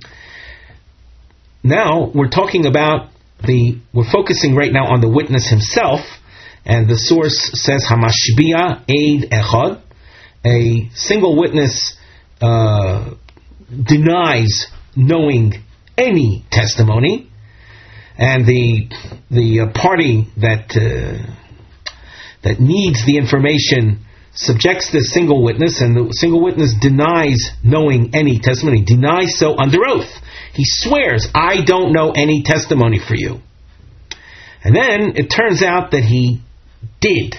Now, we're talking about the, we're focusing right now on the witness himself, and the source says, Hamashbiya Eid Echad, a single witness uh, denies knowing any testimony, and the the uh, party that uh, that needs the information subjects this single witness, and the single witness denies knowing any testimony, denies so under oath. He swears, I don't know any testimony for you. And then it turns out that he did.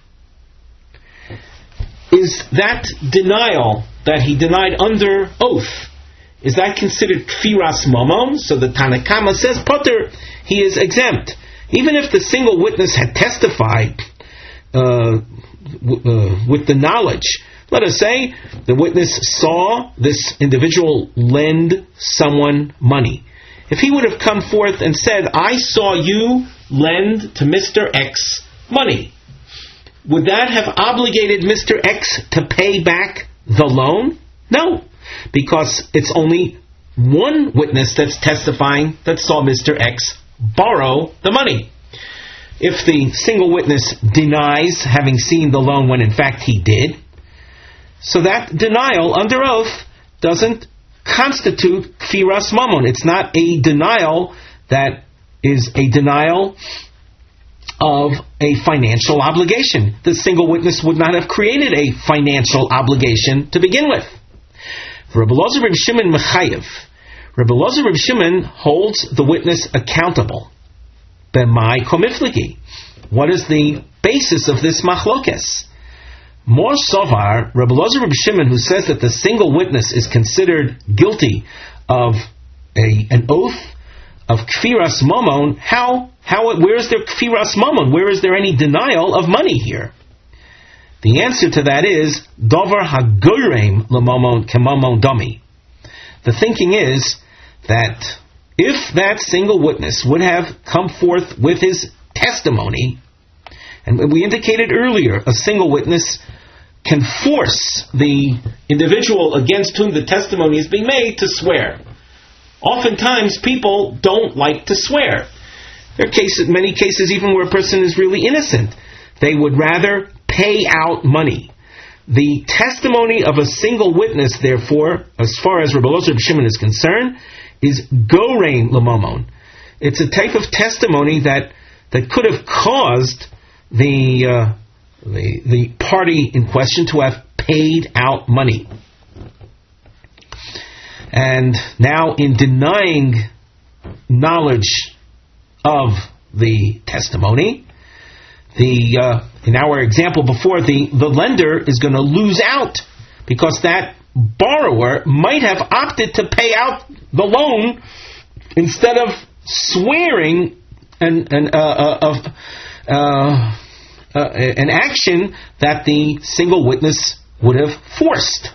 Is that denial that he denied under oath, is that considered kfiras mamon? So the Tanakama says, Potter, he is exempt. Even if the single witness had testified uh, w- uh, with the knowledge, let us say the witness saw this individual lend someone money. If he would have come forth and said, I saw you lend to Mister X money, would that have obligated Mister X to pay back the loan? No, because it's only one witness that's testifying that saw Mister X borrow the money. If the single witness denies having seen the loan when in fact he did, so that denial under oath doesn't constitute kfiras mamon. It's not a denial that is a denial of a financial obligation. The single witness would not have created a financial obligation to begin with. Rabbi Elazar Reb Shimon Mechayev. Rabbi Elazar Reb Shimon holds the witness accountable. B'mai komifliki. What is the basis of this machlokes? More sovar, Rabbi Elazar Reb Shimon, who says that the single witness is considered guilty of a, an oath of kfiras mamon. How? How? Where is there kfiras mamon? Where is there any denial of money here? The answer to that is davar hagoreim lemamon kemamon dami. The thinking is that if that single witness would have come forth with his testimony, and we indicated earlier, a single witness can force the individual against whom the testimony is being made to swear. Oftentimes, people don't like to swear. There are cases, many cases, even where a person is really innocent. They would rather pay out money. The testimony of a single witness, therefore, as far as Rabbi Elazar Reb Shimon is concerned, is gorein lemamon. It's a type of testimony that that could have caused the uh, the the party in question to have paid out money. And now, in denying knowledge of the testimony, the uh, in our example before, the, the lender is going to lose out because that borrower might have opted to pay out the loan instead of swearing an an uh, uh, of uh, uh, an action that the single witness would have forced.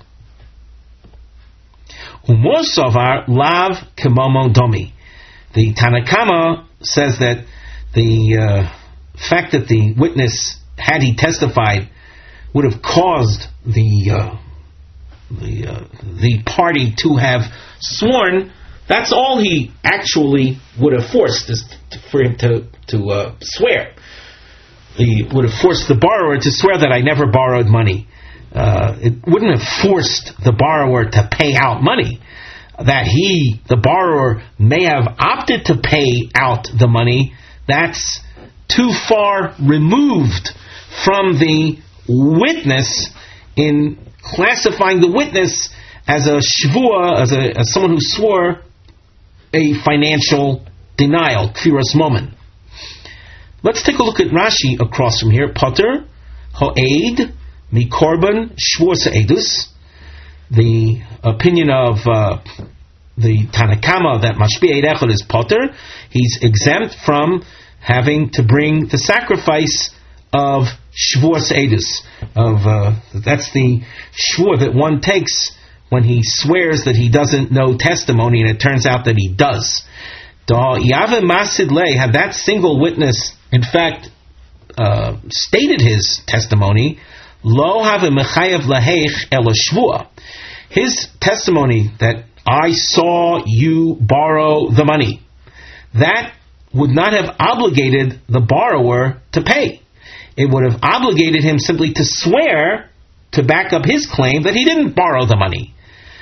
Umor Sovar Lav Kemomo Domi. The Tanna Kama says that the uh, fact that the witness, had he testified, would have caused the uh, the uh, the party to have sworn. That's all he actually would have forced, is for him to to uh, swear. He would have forced the borrower to swear that I never borrowed money. Uh, it wouldn't have forced the borrower to pay out money. That he, the borrower, may have opted to pay out the money, that's too far removed from the witness in classifying the witness as a shvua, as, a, as someone who swore a financial denial, kfiras momen. Let's take a look at Rashi across from here. Potter, ho'ed, mikorban, shvur se'edus. The opinion of uh, the Tanna Kama that mashbi eid echad is potter. He's exempt from having to bring the sacrifice of shvur se'edus. Of uh, that's the shvur that one takes when he swears that he doesn't know testimony, and it turns out that he does. Yave masid lei, had that single witness in fact uh, stated his testimony, lo have mechayev laheich el shvua. His testimony that I saw you borrow the money, that would not have obligated the borrower to pay. It would have obligated him simply to swear to back up his claim that he didn't borrow the money.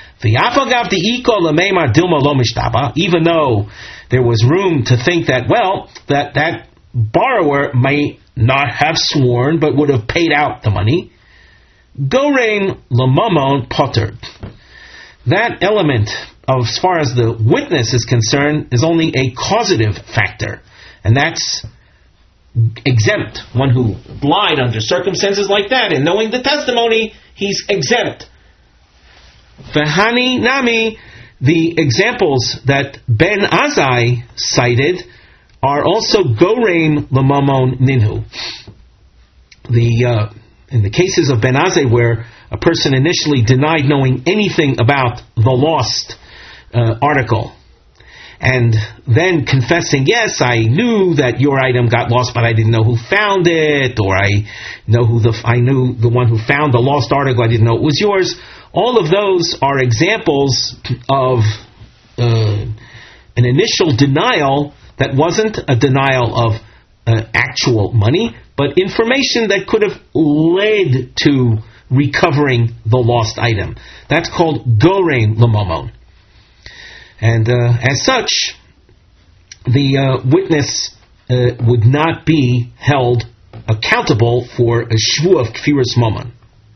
Even though there was room to think that, well, that that borrower may not have sworn but would have paid out the money, Gorein Lamamon Potter. That element, of, as far as the witness is concerned, is only a causative factor, and that's exempt. One who lied under circumstances like that, and knowing the testimony, he's exempt. V'hani nami, the examples that Ben Azai cited are also Gorein Lamamon Ninhu. The uh, in the cases of Ben Azai, where a person initially denied knowing anything about the lost uh, article, and then confessing, yes, I knew that your item got lost, but I didn't know who found it, or I know who the I knew the one who found the lost article, I didn't know it was yours. All of those are examples of uh, an initial denial that wasn't a denial of uh, actual money, but information that could have led to recovering the lost item. That's called Gorein Lamamon. And uh, as such, the uh, witness uh, would not be held accountable for a shvu of kfiras momon.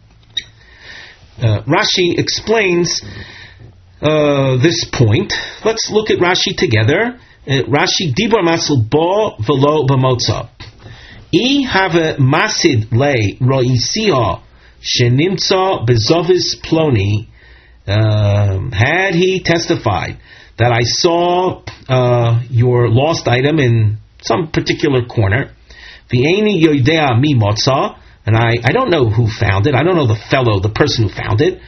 Uh, Rashi explains uh, this point. Let's look at Rashi together. Uh, Rashi dibur masul bo velo b'motza. I have a masid le roisiah shenimtza bezovis ploni. Um, had he testified that I saw uh, your lost item in some particular corner, v'eini yodea mi motza, and I, I don't know who found it, I don't know the fellow, the person who found it,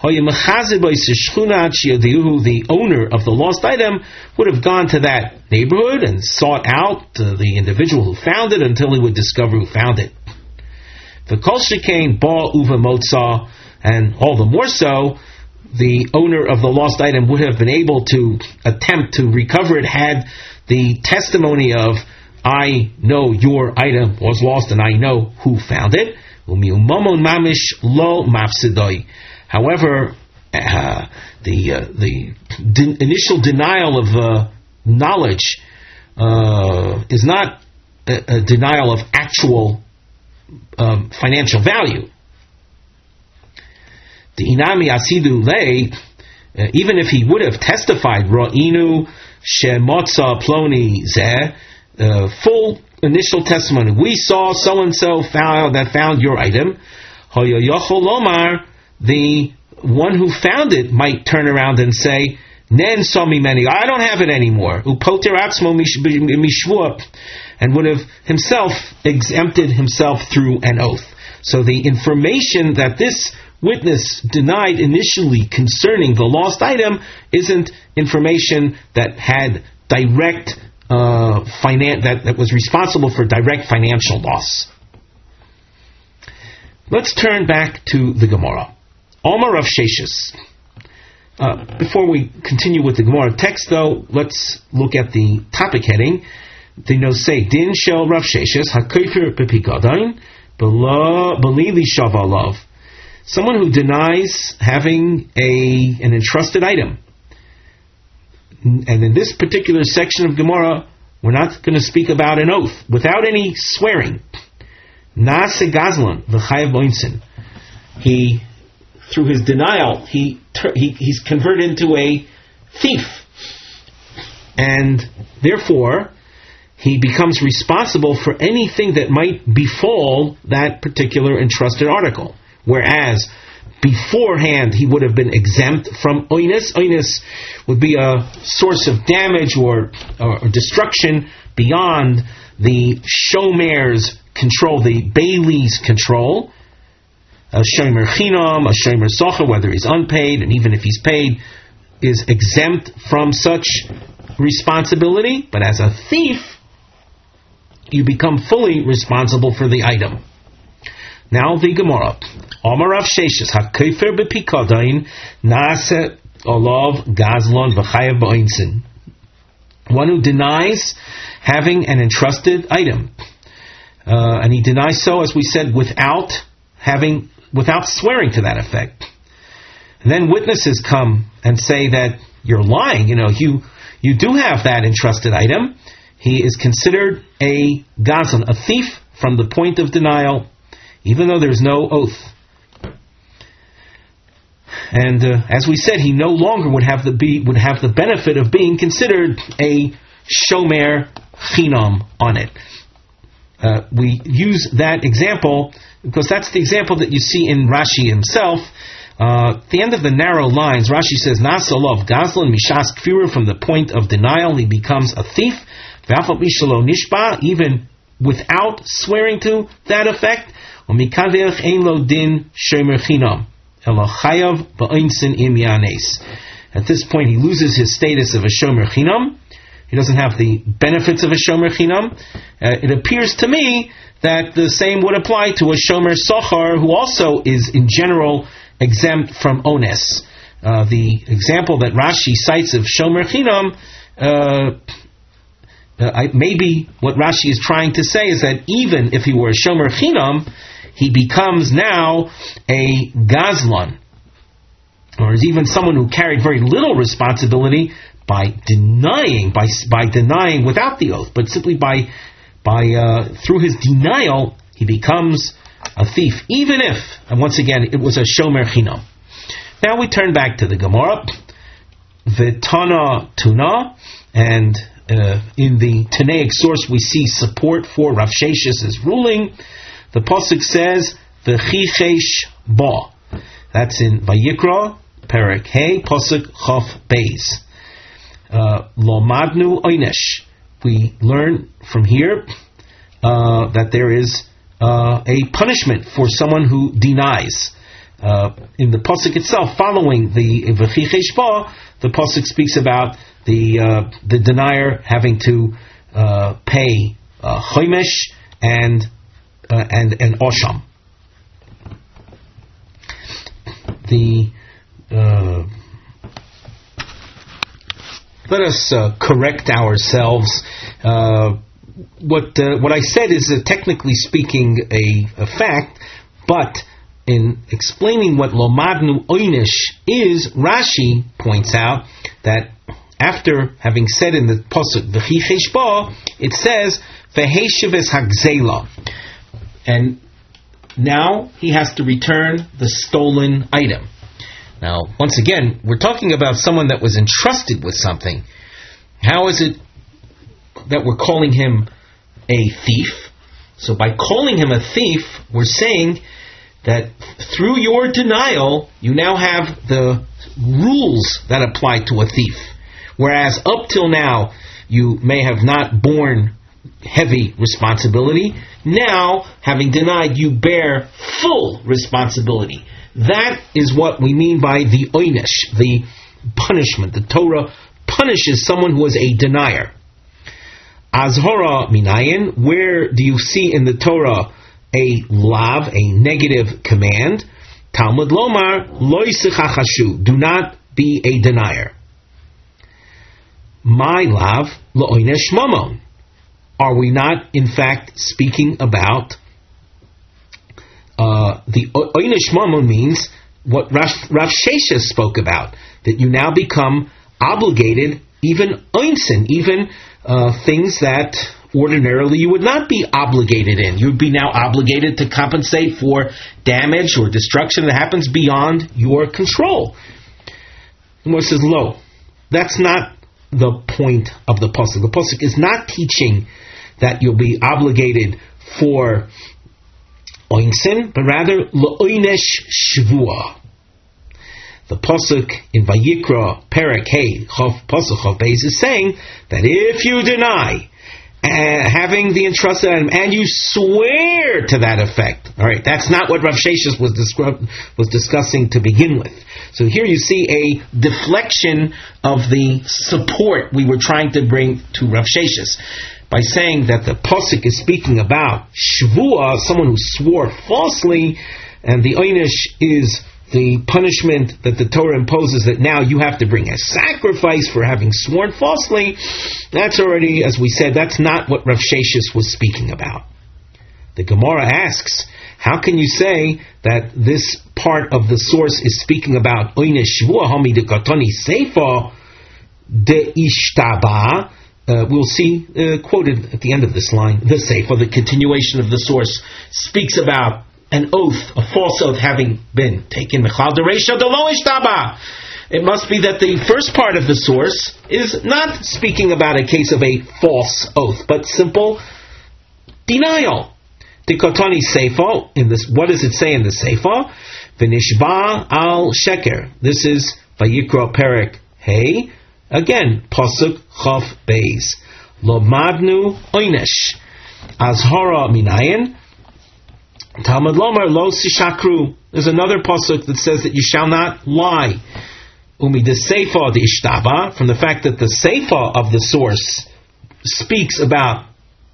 the owner of the lost item would have gone to that neighborhood and sought out uh, the individual who found it until he would discover who found it. The kol shekain ba uva motza, and all the more so, the owner of the lost item would have been able to attempt to recover it had the testimony of, I know your item was lost and I know who found it. However, uh, the uh, the de- initial denial of uh, knowledge uh, is not a, a denial of actual um, financial value. The inami asidu lei, uh, even if he would have testified, ro'inu shemotza ploni zeh, uh, full initial testimony, we saw so and so found that found your item. Hoyoyochol lomar, the one who found it might turn around and say, Nen Somi Meni, I don't have it anymore. Upoter Atzmo Mishvua, and would have himself exempted himself through an oath. So the information that this witness denied initially concerning the lost item isn't information that had direct uh, finan- that, that was responsible for direct financial loss. Let's turn back to the Gemara. Omar Rav Sheshes. Uh, before we continue with the Gemara text, though, let's look at the topic heading. They know say Din Shel Rav Sheshes Hakofir Bepikadain Beli Lishavalav. Someone who denies having a an entrusted item. And in this particular section of Gemara, we're not going to speak about an oath without any swearing. Nase Gazlan v'chayav boinsin. He, through his denial, he, he he's converted into a thief, and therefore he becomes responsible for anything that might befall that particular entrusted article. Whereas beforehand he would have been exempt from oinus. Oinus would be a source of damage or, or, or destruction beyond the shomer's control, the bailey's control. A shomer chinam, a shomer socher, whether he's unpaid, and even if he's paid, is exempt from such responsibility. But as a thief, you become fully responsible for the item. Now the Gemara. Omar Rav Sheshes Hakofir bepikadain nase olav gazlon v'chayav ba'insin. One who denies having an entrusted item, uh, and he denies so, as we said, without having, without swearing to that effect. And then witnesses come and say that you're lying. You know, you you do have that entrusted item. He is considered a gazlan, a thief, from the point of denial, even though there's no oath. And uh, as we said, he no longer would have the be, would have the benefit of being considered a shomer chinam on it. Uh, we use that example because that's the example that you see in Rashi himself. Uh, at the end of the narrow lines, Rashi says, Nasalov Gazlan Mishas Kfira, from the point of denial, he becomes a thief. V'afal Mishalo Nishba, even without swearing to that effect. Umikaveach Ein Lo Din Shomer Chinam. At this point, he loses his status of a shomer chinam. He doesn't have the benefits of a shomer chinam. Uh, it appears to me that the same would apply to a shomer sochar, who also is in general exempt from ones. Uh, the example that Rashi cites of shomer chinam, uh, uh, I, maybe what Rashi is trying to say is that even if he were a shomer chinam, he becomes now a gazlan, or is even someone who carried very little responsibility by denying, by by denying without the oath, but simply by by uh, through his denial, he becomes a thief, even if, and once again, it was a shomer chinam. Now we turn back to the Gemara, V'tana tuna, and uh, in the Tanaic source we see support for Rav Sheshes' ruling. The pasuk says, "V'chichesh ba." That's in Vayikra, Perek Hey, pasuk Chaf Beis. Lomadnu oynesh. We learn from here uh, that there is uh, a punishment for someone who denies. Uh, in the pasuk itself, following the V'chichesh ba, the pasuk speaks about the uh, the denier having to uh, pay uh, chomesh and Uh, and and osham. The uh, let us uh, correct ourselves. Uh, what uh, what I said is, uh, technically speaking, a, a fact, but in explaining what lomadnu oynish is, Rashi points out that after having said in the pasuk v'chichesh ba, it says v'heisheves hagzela. And now he has to return the stolen item. Now, once again, we're talking about someone that was entrusted with something. How is it that we're calling him a thief? So by calling him a thief, we're saying that through your denial, you now have the rules that apply to a thief. Whereas up till now, you may have not borne heavy responsibility. Now, having denied, you bear full responsibility. That is what we mean by the oynish, the punishment. The Torah punishes someone who is a denier. Azhara minayin, where do you see in the Torah a lav, a negative command? Talmud lomar, lo yisachachashu, do not be a denier. My lav, lo'oinesh mamon. Are we not, in fact, speaking about uh, the oinesh mamon means what Rav, Rav Sheshes spoke about, that you now become obligated, even oinsin, even uh, things that ordinarily you would not be obligated in. You would be now obligated to compensate for damage or destruction that happens beyond your control. And says, lo, that's not the point of the pasuk. The pasuk is not teaching that you'll be obligated for oinsin, but rather l'oinesh shvua. The pasuk in Vayikra Perek Hey Chav Pasuk Chav Beis is saying that if you deny uh, having the entrusted item and you swear to that effect, all right, that's not what Rav Sheshes was descri- was discussing to begin with. So here you see a deflection of the support we were trying to bring to Rav Sheshes by saying that the pasuk is speaking about shvua, someone who swore falsely, and the oynish is the punishment that the Torah imposes, that now you have to bring a sacrifice for having sworn falsely. That's already, as we said, that's not what Rav Sheshes was speaking about. The Gemara asks, how can you say that this part of the source is speaking about oynish shvua hami de katoni seifa de ishtaba? Uh, we'll see uh, quoted at the end of this line, the seifa, the continuation of the source, speaks about an oath, a false oath, having been taken. It must be that the first part of the source is not speaking about a case of a false oath, but simple denial. Dikotani seifa, in this, what does it say in the seifa? V'nishba al sheker. This is Vayikra Perek Hey. Again, pasuk Chav Beis. Lo madnu oynesh. Azhara minayin. Talmud lomar lo sishakru. There's another pasuk that says that you shall not lie. Umi de seifa de ishtaba, from the fact that the seifa of the source speaks about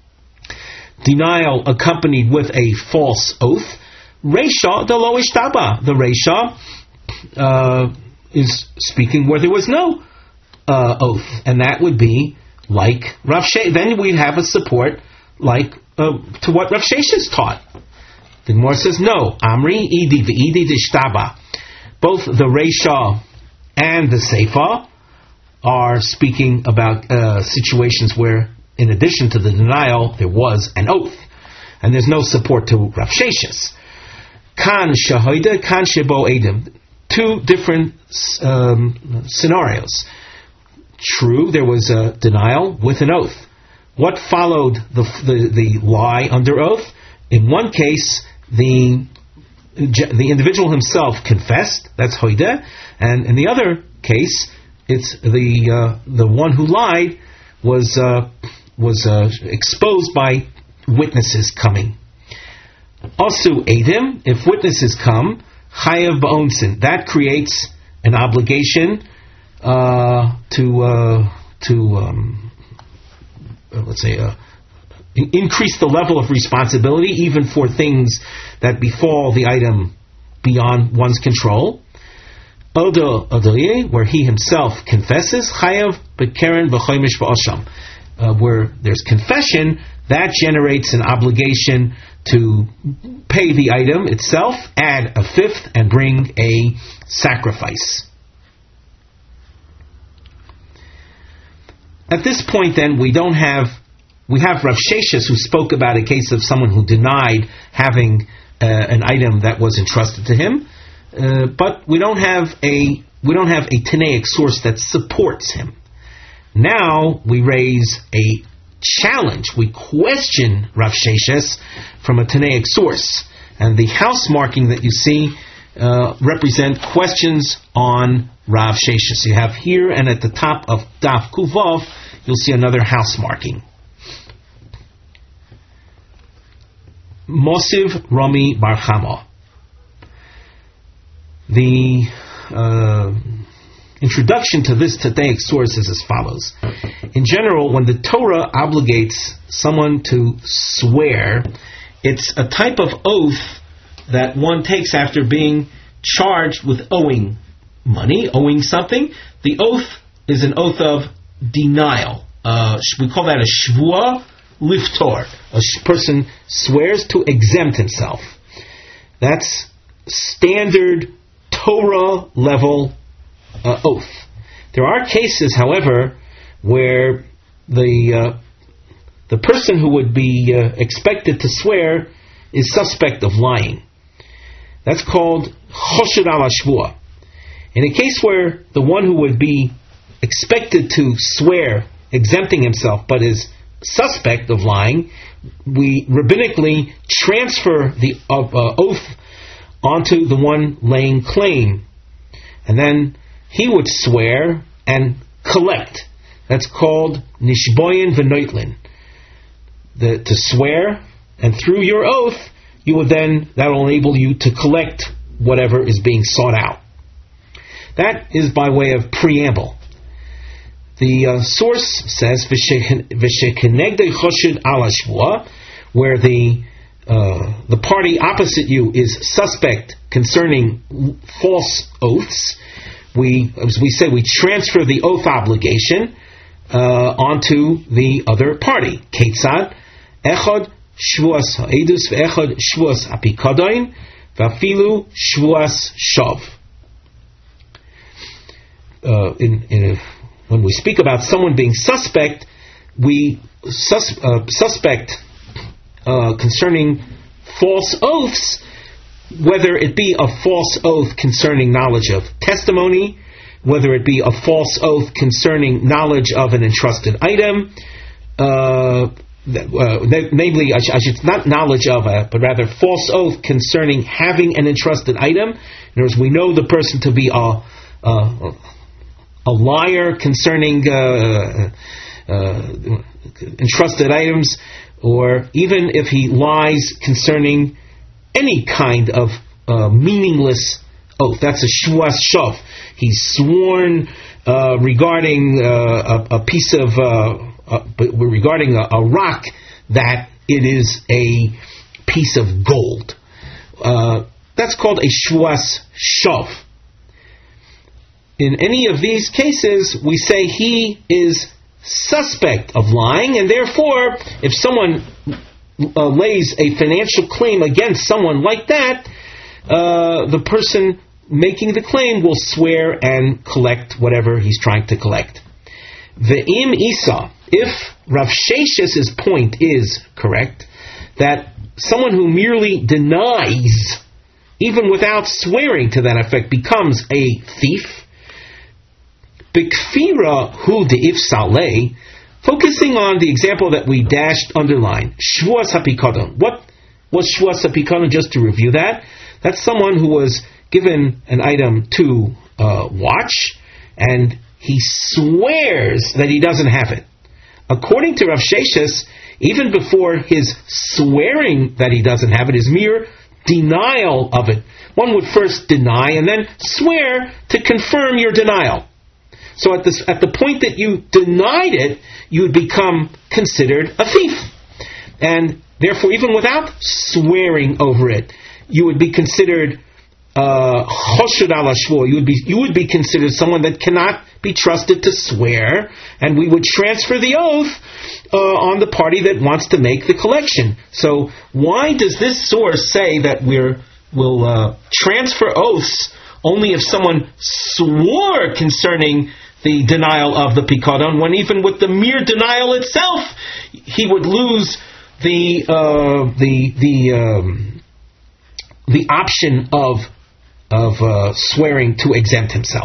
denial accompanied with a false oath. Reisha de lo ishtaba. The reisha uh, is speaking where there was no uh, oath, and that would be like Rav Sheshes. Then we'd have a support like uh, to what Rav Sheshes taught. The Gemara says, no, Amri, Idi, V'idi, Dishtaba. Both the Reisha and the Seifa are speaking about uh, situations where, in addition to the denial, there was an oath. And there's no support to Rav Sheshes. Kan Shahoida, Kan Shebo Edim. Two different um, scenarios. True, there was a denial with an oath. What followed the, the, the lie under oath? In one case, the the individual himself confessed, that's hoideh, and in the other case, it's the uh, the one who lied was uh, was uh, exposed by witnesses coming. Also, edim, if witnesses come, chayav ba'onsin, that creates an obligation uh, to uh, to um, let's say. Uh, increase the level of responsibility even for things that befall the item beyond one's control. Odo Odoye, where he himself confesses, Chayav Bekeren B'choimish B'osham, where there's confession, that generates an obligation to pay the item itself, add a fifth, and bring a sacrifice. At this point, then, we don't have We have Rav Sheshes who spoke about a case of someone who denied having uh, an item that was entrusted to him, uh, but we don't have a we don't have a Tanaic source that supports him. Now we raise a challenge. We question Rav Sheshes from a Tanaic source, and the house marking that you see uh, represent questions on Rav Sheshes. You have here and at the top of Daf Kuvav, you'll see another house marking. Mosiv Rami Bar Chama. The uh, introduction to this Tadaic source is as follows. In general, when the Torah obligates someone to swear, it's a type of oath that one takes after being charged with owing money, owing something. The oath is an oath of denial. Uh, we call that a shvua liftor. A sh- person swears to exempt himself. That's standard Torah level uh, oath. There are cases, however, where the uh, the person who would be uh, expected to swear is suspect of lying. That's called choshed ala shvua. In a case where the one who would be expected to swear, exempting himself, but is suspect of lying, we rabbinically transfer the uh, uh, oath onto the one laying claim. And then he would swear and collect. That's called nishboyin v'noitlin. The, to swear, and through your oath, you would then, that will enable you to collect whatever is being sought out. That is by way of preamble. The uh, source says, V'shekenegdei choshed ala shvua, where the uh, the party opposite you is suspect concerning false oaths. We, as we say, we transfer the oath obligation uh, onto the other party. Ketzad, echad shvuas ha'edus ve'echad shvuas apikadoin va'afilu shvuas shav. Uh, in, in a, when we speak about someone being suspect, we sus, uh, suspect uh, concerning false oaths, whether it be a false oath concerning knowledge of testimony, whether it be a false oath concerning knowledge of an entrusted item, uh, uh, namely, I, sh- I should not knowledge of, a, but rather false oath concerning having an entrusted item. In other words, we know the person to be a a, a liar concerning uh, uh, entrusted items, or even if he lies concerning any kind of uh, meaningless oath. That's a shvuas shav. He's sworn uh, regarding uh, a, a piece of, uh, uh, regarding a, a rock, that it is a piece of gold. Uh, that's called a shvuas shav. In any of these cases, we say he is suspect of lying, and therefore, if someone uh, lays a financial claim against someone like that, uh, the person making the claim will swear and collect whatever he's trying to collect. Ve'im Isa, if Rav Shesh's point is correct, that someone who merely denies, even without swearing to that effect, becomes a thief, Bikfira hu de'if saleh, focusing on the example that we dashed underline, shvuas hapikadon. What was shvuas hapikadon? Just to review that, that's someone who was given an item to uh, watch, and he swears that he doesn't have it. According to Rav Sheshes, even before his swearing that he doesn't have it is mere denial of it. One would first deny and then swear to confirm your denial. So at this, at the point that you denied it, you would become considered a thief. And therefore, even without swearing over it, you would be considered choshed ala shvua. You would be you would be considered someone that cannot be trusted to swear, and we would transfer the oath uh, on the party that wants to make the collection. So why does this source say that we're will uh, transfer oaths only if someone swore concerning the denial of the pikadon, when even with the mere denial itself, he would lose the uh, the the um, the option of of uh, swearing to exempt himself?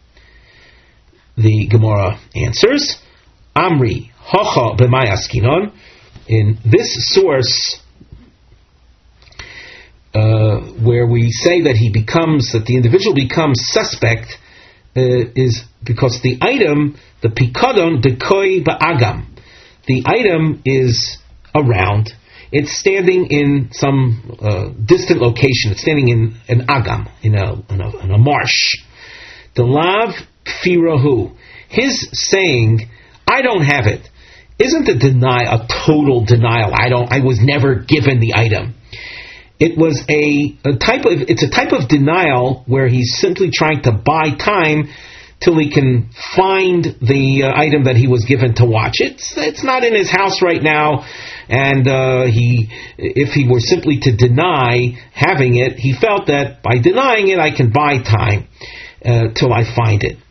The Gemara answers, Amri hacha b'may askinon. In this source, uh, where we say that he becomes, that the individual becomes suspect, uh, is because the item, the pikadon, the koi ba'agam, the item is around. It's standing in some uh, distant location. It's standing in an agam, in a, in a, in a marsh. The lav kfirahu, his saying, I don't have it, isn't a deny, a total denial. I don't. I was never given the item. It was a, a type of. It's a type of denial where he's simply trying to buy time till he can find the uh, item that he was given to watch. It's it's not in his house right now, and uh, he, if he were simply to deny having it, he felt that by denying it, I can buy time uh, till I find it.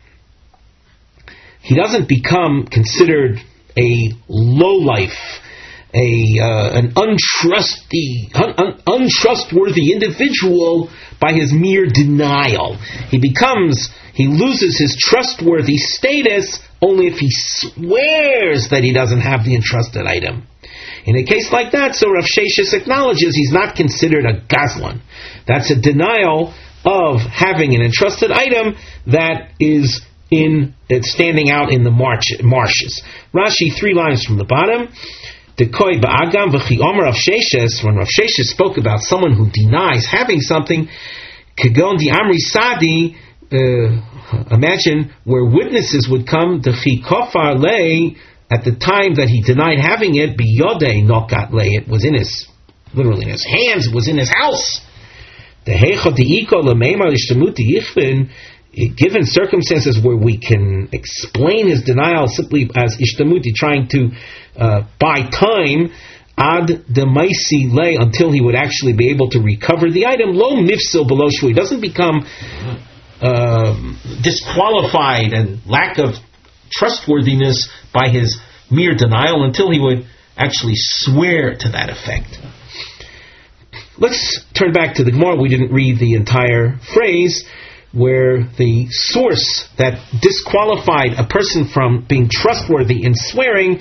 He doesn't become considered a lowlife, a uh, an untrusty, un, un, untrustworthy individual by his mere denial. He becomes, he loses his trustworthy status only if he swears that he doesn't have the entrusted item. In a case like that, so Rav Sheshes acknowledges he's not considered a gazlan. That's a denial of having an entrusted item that is in it's standing out in the march, marshes. Rashi, three lines from the bottom. Dekoi ba'agam v'chi omer Rav Sheshes, when Rav Sheshes spoke about someone who denies having something, kegon di amri sadi, uh, imagine where witnesses would come, dechi kofar lei, at the time that he denied having it, biyodei nokat lei, it was in his, literally in his hands, it was in his house. Dehecha di'iko l'meimar l'ishtamuti yichvin, given circumstances where we can explain his denial simply as ishtamuti, trying to uh, buy time, ad demaisi lay, until he would actually be able to recover the item, lo mifsil below shvu, he doesn't become uh, disqualified and lack of trustworthiness by his mere denial until he would actually swear to that effect. Let's turn back to the Gemara. We didn't read the entire phrase, where the source that disqualified a person from being trustworthy in swearing,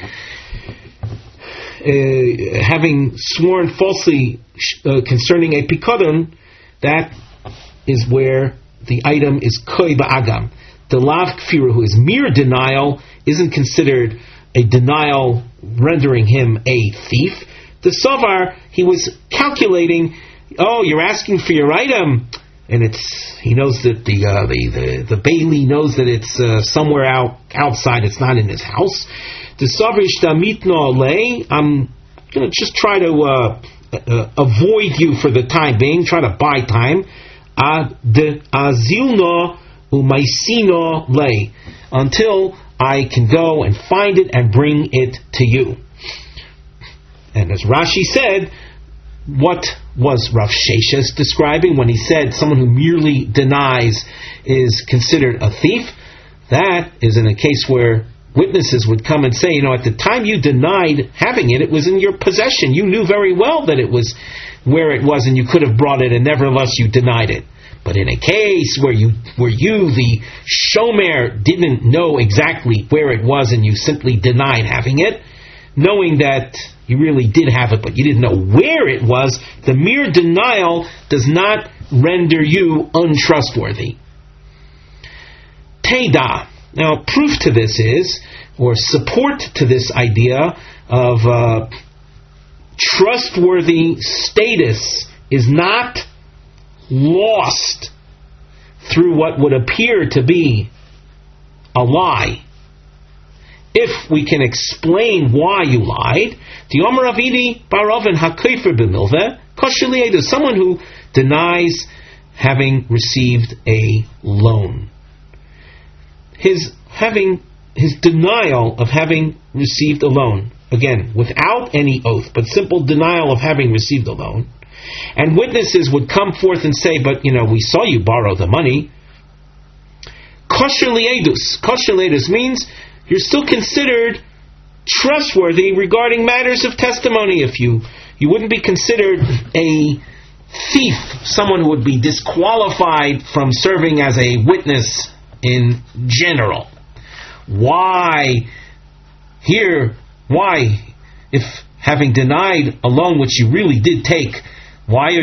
uh, having sworn falsely uh, concerning a pikadon, that is where the item is koi ba'agam. The lav kfira, who is mere denial, isn't considered a denial rendering him a thief. The savar, he was calculating, oh, you're asking for your item, and it's, he knows that the uh, the, the the Bailey knows that it's uh, somewhere out outside. It's not in his house. The savrish damitno lay. I'm gonna just try to uh, uh, avoid you for the time being. Try to buy time. Ad azilno umaisino lay, until I can go and find it and bring it to you. And as Rashi said, what was Rav Sheshes describing when he said someone who merely denies is considered a thief? That is in a case where witnesses would come and say, you know, at the time you denied having it, it was in your possession. You knew very well that it was where it was and you could have brought it, and nevertheless you denied it. But in a case where you, where you, the shomer, didn't know exactly where it was and you simply denied having it, knowing that you really did have it, but you didn't know where it was, the mere denial does not render you untrustworthy. Teda. Now, proof to this is, or support to this idea of uh, trustworthy status is not lost through what would appear to be a lie. If we can explain why you lied, the Omer Avidi Barovin HaKofer b'milveh kosher li'edu, someone who denies having received a loan. His having his denial of having received a loan, again, without any oath, but simple denial of having received a loan, and witnesses would come forth and say, but, you know, we saw you borrow the money. Kosher li'edus. Kosher li'edus means you're still considered trustworthy regarding matters of testimony. If you, you wouldn't be considered a thief, someone who would be disqualified from serving as a witness in general. Why here, why, if having denied a loan which you really did take, why are you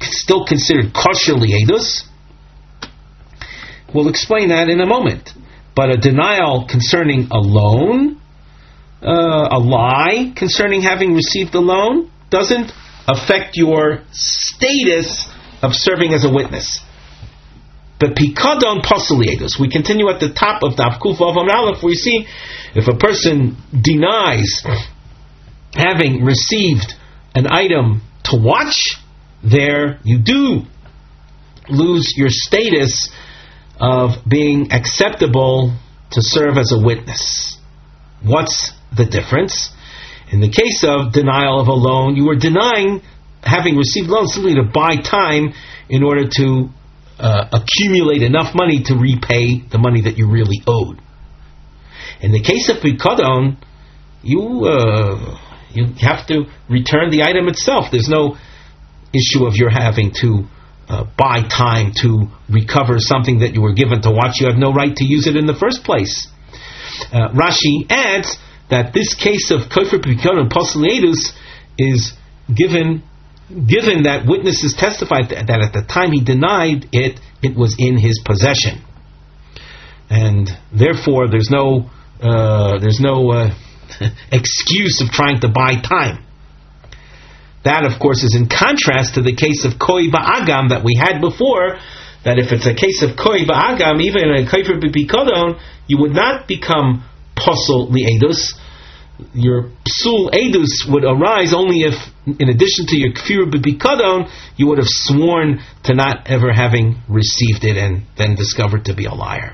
still considered kosher li'edus? We'll explain that in a moment. But a denial concerning a loan, uh, a lie concerning having received the loan, doesn't affect your status of serving as a witness. But pikadon pasul li'edus. We continue at the top of Daf Kuf Vav Amud Aleph, where we see if a person denies having received an item to watch, there you do lose your status of being acceptable to serve as a witness. What's the difference? In the case of denial of a loan, you were denying having received loans simply to buy time in order to uh, accumulate enough money to repay the money that you really owed. In the case of pikadon, you uh, you have to return the item itself. There's no issue of your having to uh, buy time to recover something that you were given to watch. You have no right to use it in the first place. Uh, Rashi adds that this case of kofar pikadon pasul li'edus is given given that witnesses testified that, that at the time he denied it, it was in his possession, and therefore there's no uh, there's no uh, excuse of trying to buy time. That, of course, is in contrast to the case of koi va'agam that we had before, that if it's a case of koi va'agam, even in a kofar pikadon, you would not become pasul li'edus. Your psul edus would arise only if, in addition to your kfir b'pikadon, you would have sworn to not ever having received it and then discovered to be a liar.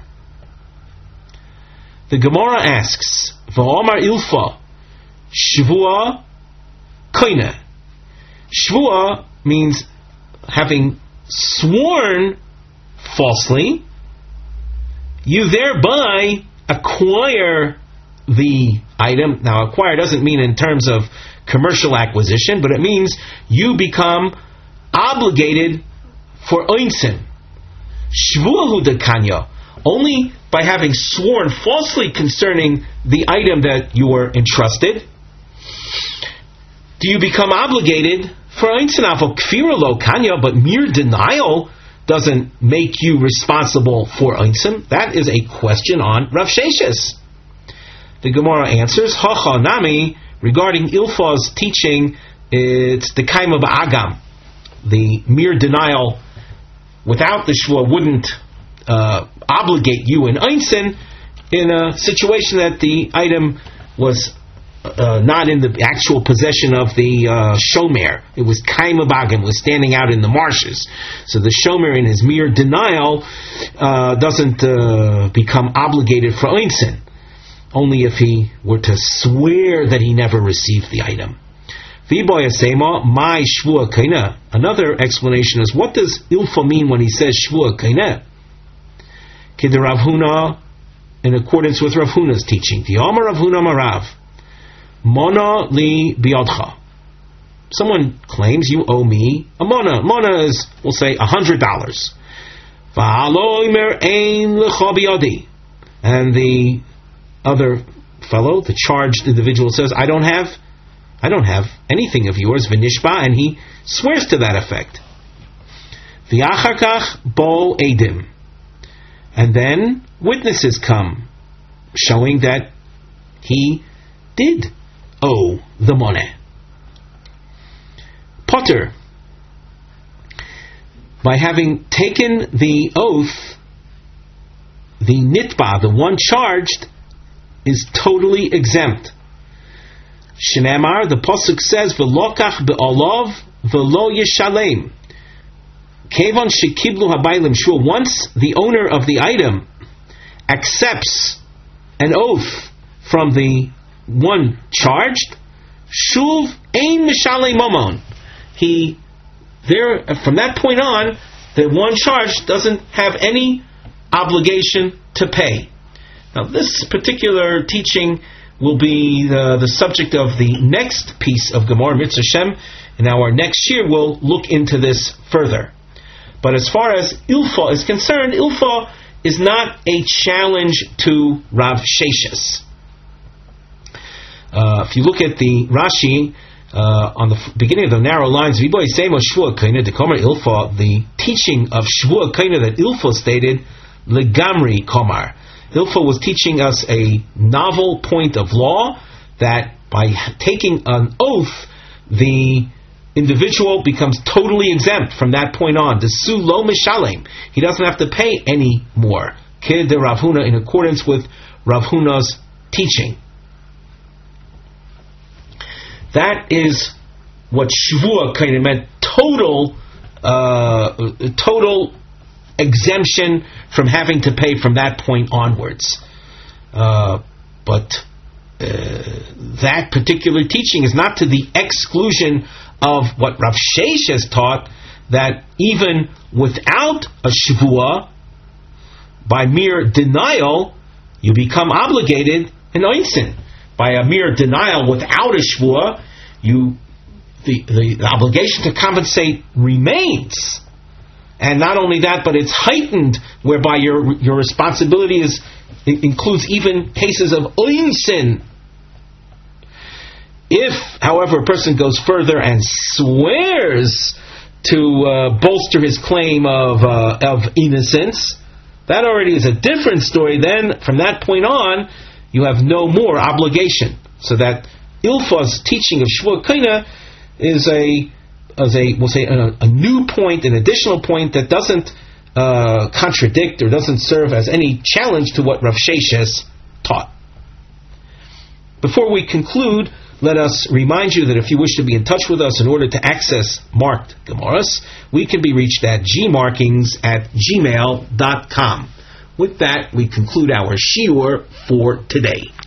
The Gemara asks, V'omar ilfa shvua koina. Shvua means having sworn falsely. You thereby acquire the item. Now, acquire doesn't mean in terms of commercial acquisition, but it means you become obligated for oinsin. Shvuahu dekanya. Only by having sworn falsely concerning the item that you were entrusted do you become obligated for oinsin. Avo kfira lo kanya, but mere denial doesn't make you responsible for oinsin. That is a question on Rav Sheshes. The Gemara answers, Hacha Nami, regarding Ilfa's teaching, it's the Kaima Ba'agam. The mere denial without the Shvua wouldn't uh, obligate you in Einsin in a situation that the item was uh, not in the actual possession of the uh, Shomer. It was Kaima Ba'agam, it was standing out in the marshes. So the Shomer, in his mere denial, uh, doesn't uh, become obligated for Einsin. Only if he were to swear that he never received the item. My shvua kaina. Another explanation is, what does Ilfa mean when he says shvua kaina? Kid Rav Huna, in accordance with Rav Huna's teaching. The Amar Rav Huna Marav. Mona li biadcha. Someone claims you owe me a mona. Mona is, we'll say, a hundred dollars. And the other fellow, the charged individual, says, I don't have I don't have anything of yours, v'nishba, and he swears to that effect. V'achakach bo edim. And then witnesses come, showing that he did owe the money. Potter, by having taken the oath, the nitba, the one charged, is totally exempt. Shneimar, the pasuk says, "V'lokach be'olav v'lo yishalem." Kevon shekiblu habaylim shul. Once the owner of the item accepts an oath from the one charged, shuv ein mishalei momon. He there from that point on, the one charged doesn't have any obligation to pay. Now, this particular teaching will be the, the subject of the next piece of Gemara Mitzvah Shem. In our next year, we'll look into this further. But as far as Ilfa is concerned, Ilfa is not a challenge to Rav Sheshes. Uh, if you look at the Rashi, uh, on the beginning of the narrow lines, the teaching of Shvua Kaina that Ilfa stated, Legamri Komar. Ilfa was teaching us a novel point of law that by taking an oath, the individual becomes totally exempt from that point on. The Su Lo Mishalem. He doesn't have to pay any more. Kid de Rav Huna, in accordance with Rav Huna's teaching. That is what Shvua kind of meant, total, uh, total exemption from having to pay from that point onwards. Uh, but uh, that particular teaching is not to the exclusion of what Rav Sheish has taught, that even without a Shvua, by mere denial, you become obligated in Oinsin. By a mere denial without a Shvua, you the, the, the obligation to compensate remains. And not only that, but it's heightened, whereby your your responsibility is it includes even cases of Oinsin. If, however, a person goes further and swears to uh, bolster his claim of uh, of innocence, that already is a different story. Then, from that point on, you have no more obligation. So that Ilfa's teaching of Shvua Kaina is a, as a we'll say, a, a new point, an additional point that doesn't uh, contradict or doesn't serve as any challenge to what Rav Sheish has taught. Before we conclude, let us remind you that if you wish to be in touch with us in order to access marked Gemaras, we can be reached at gmarkings at gmail dot com. With that, we conclude our shiur for today.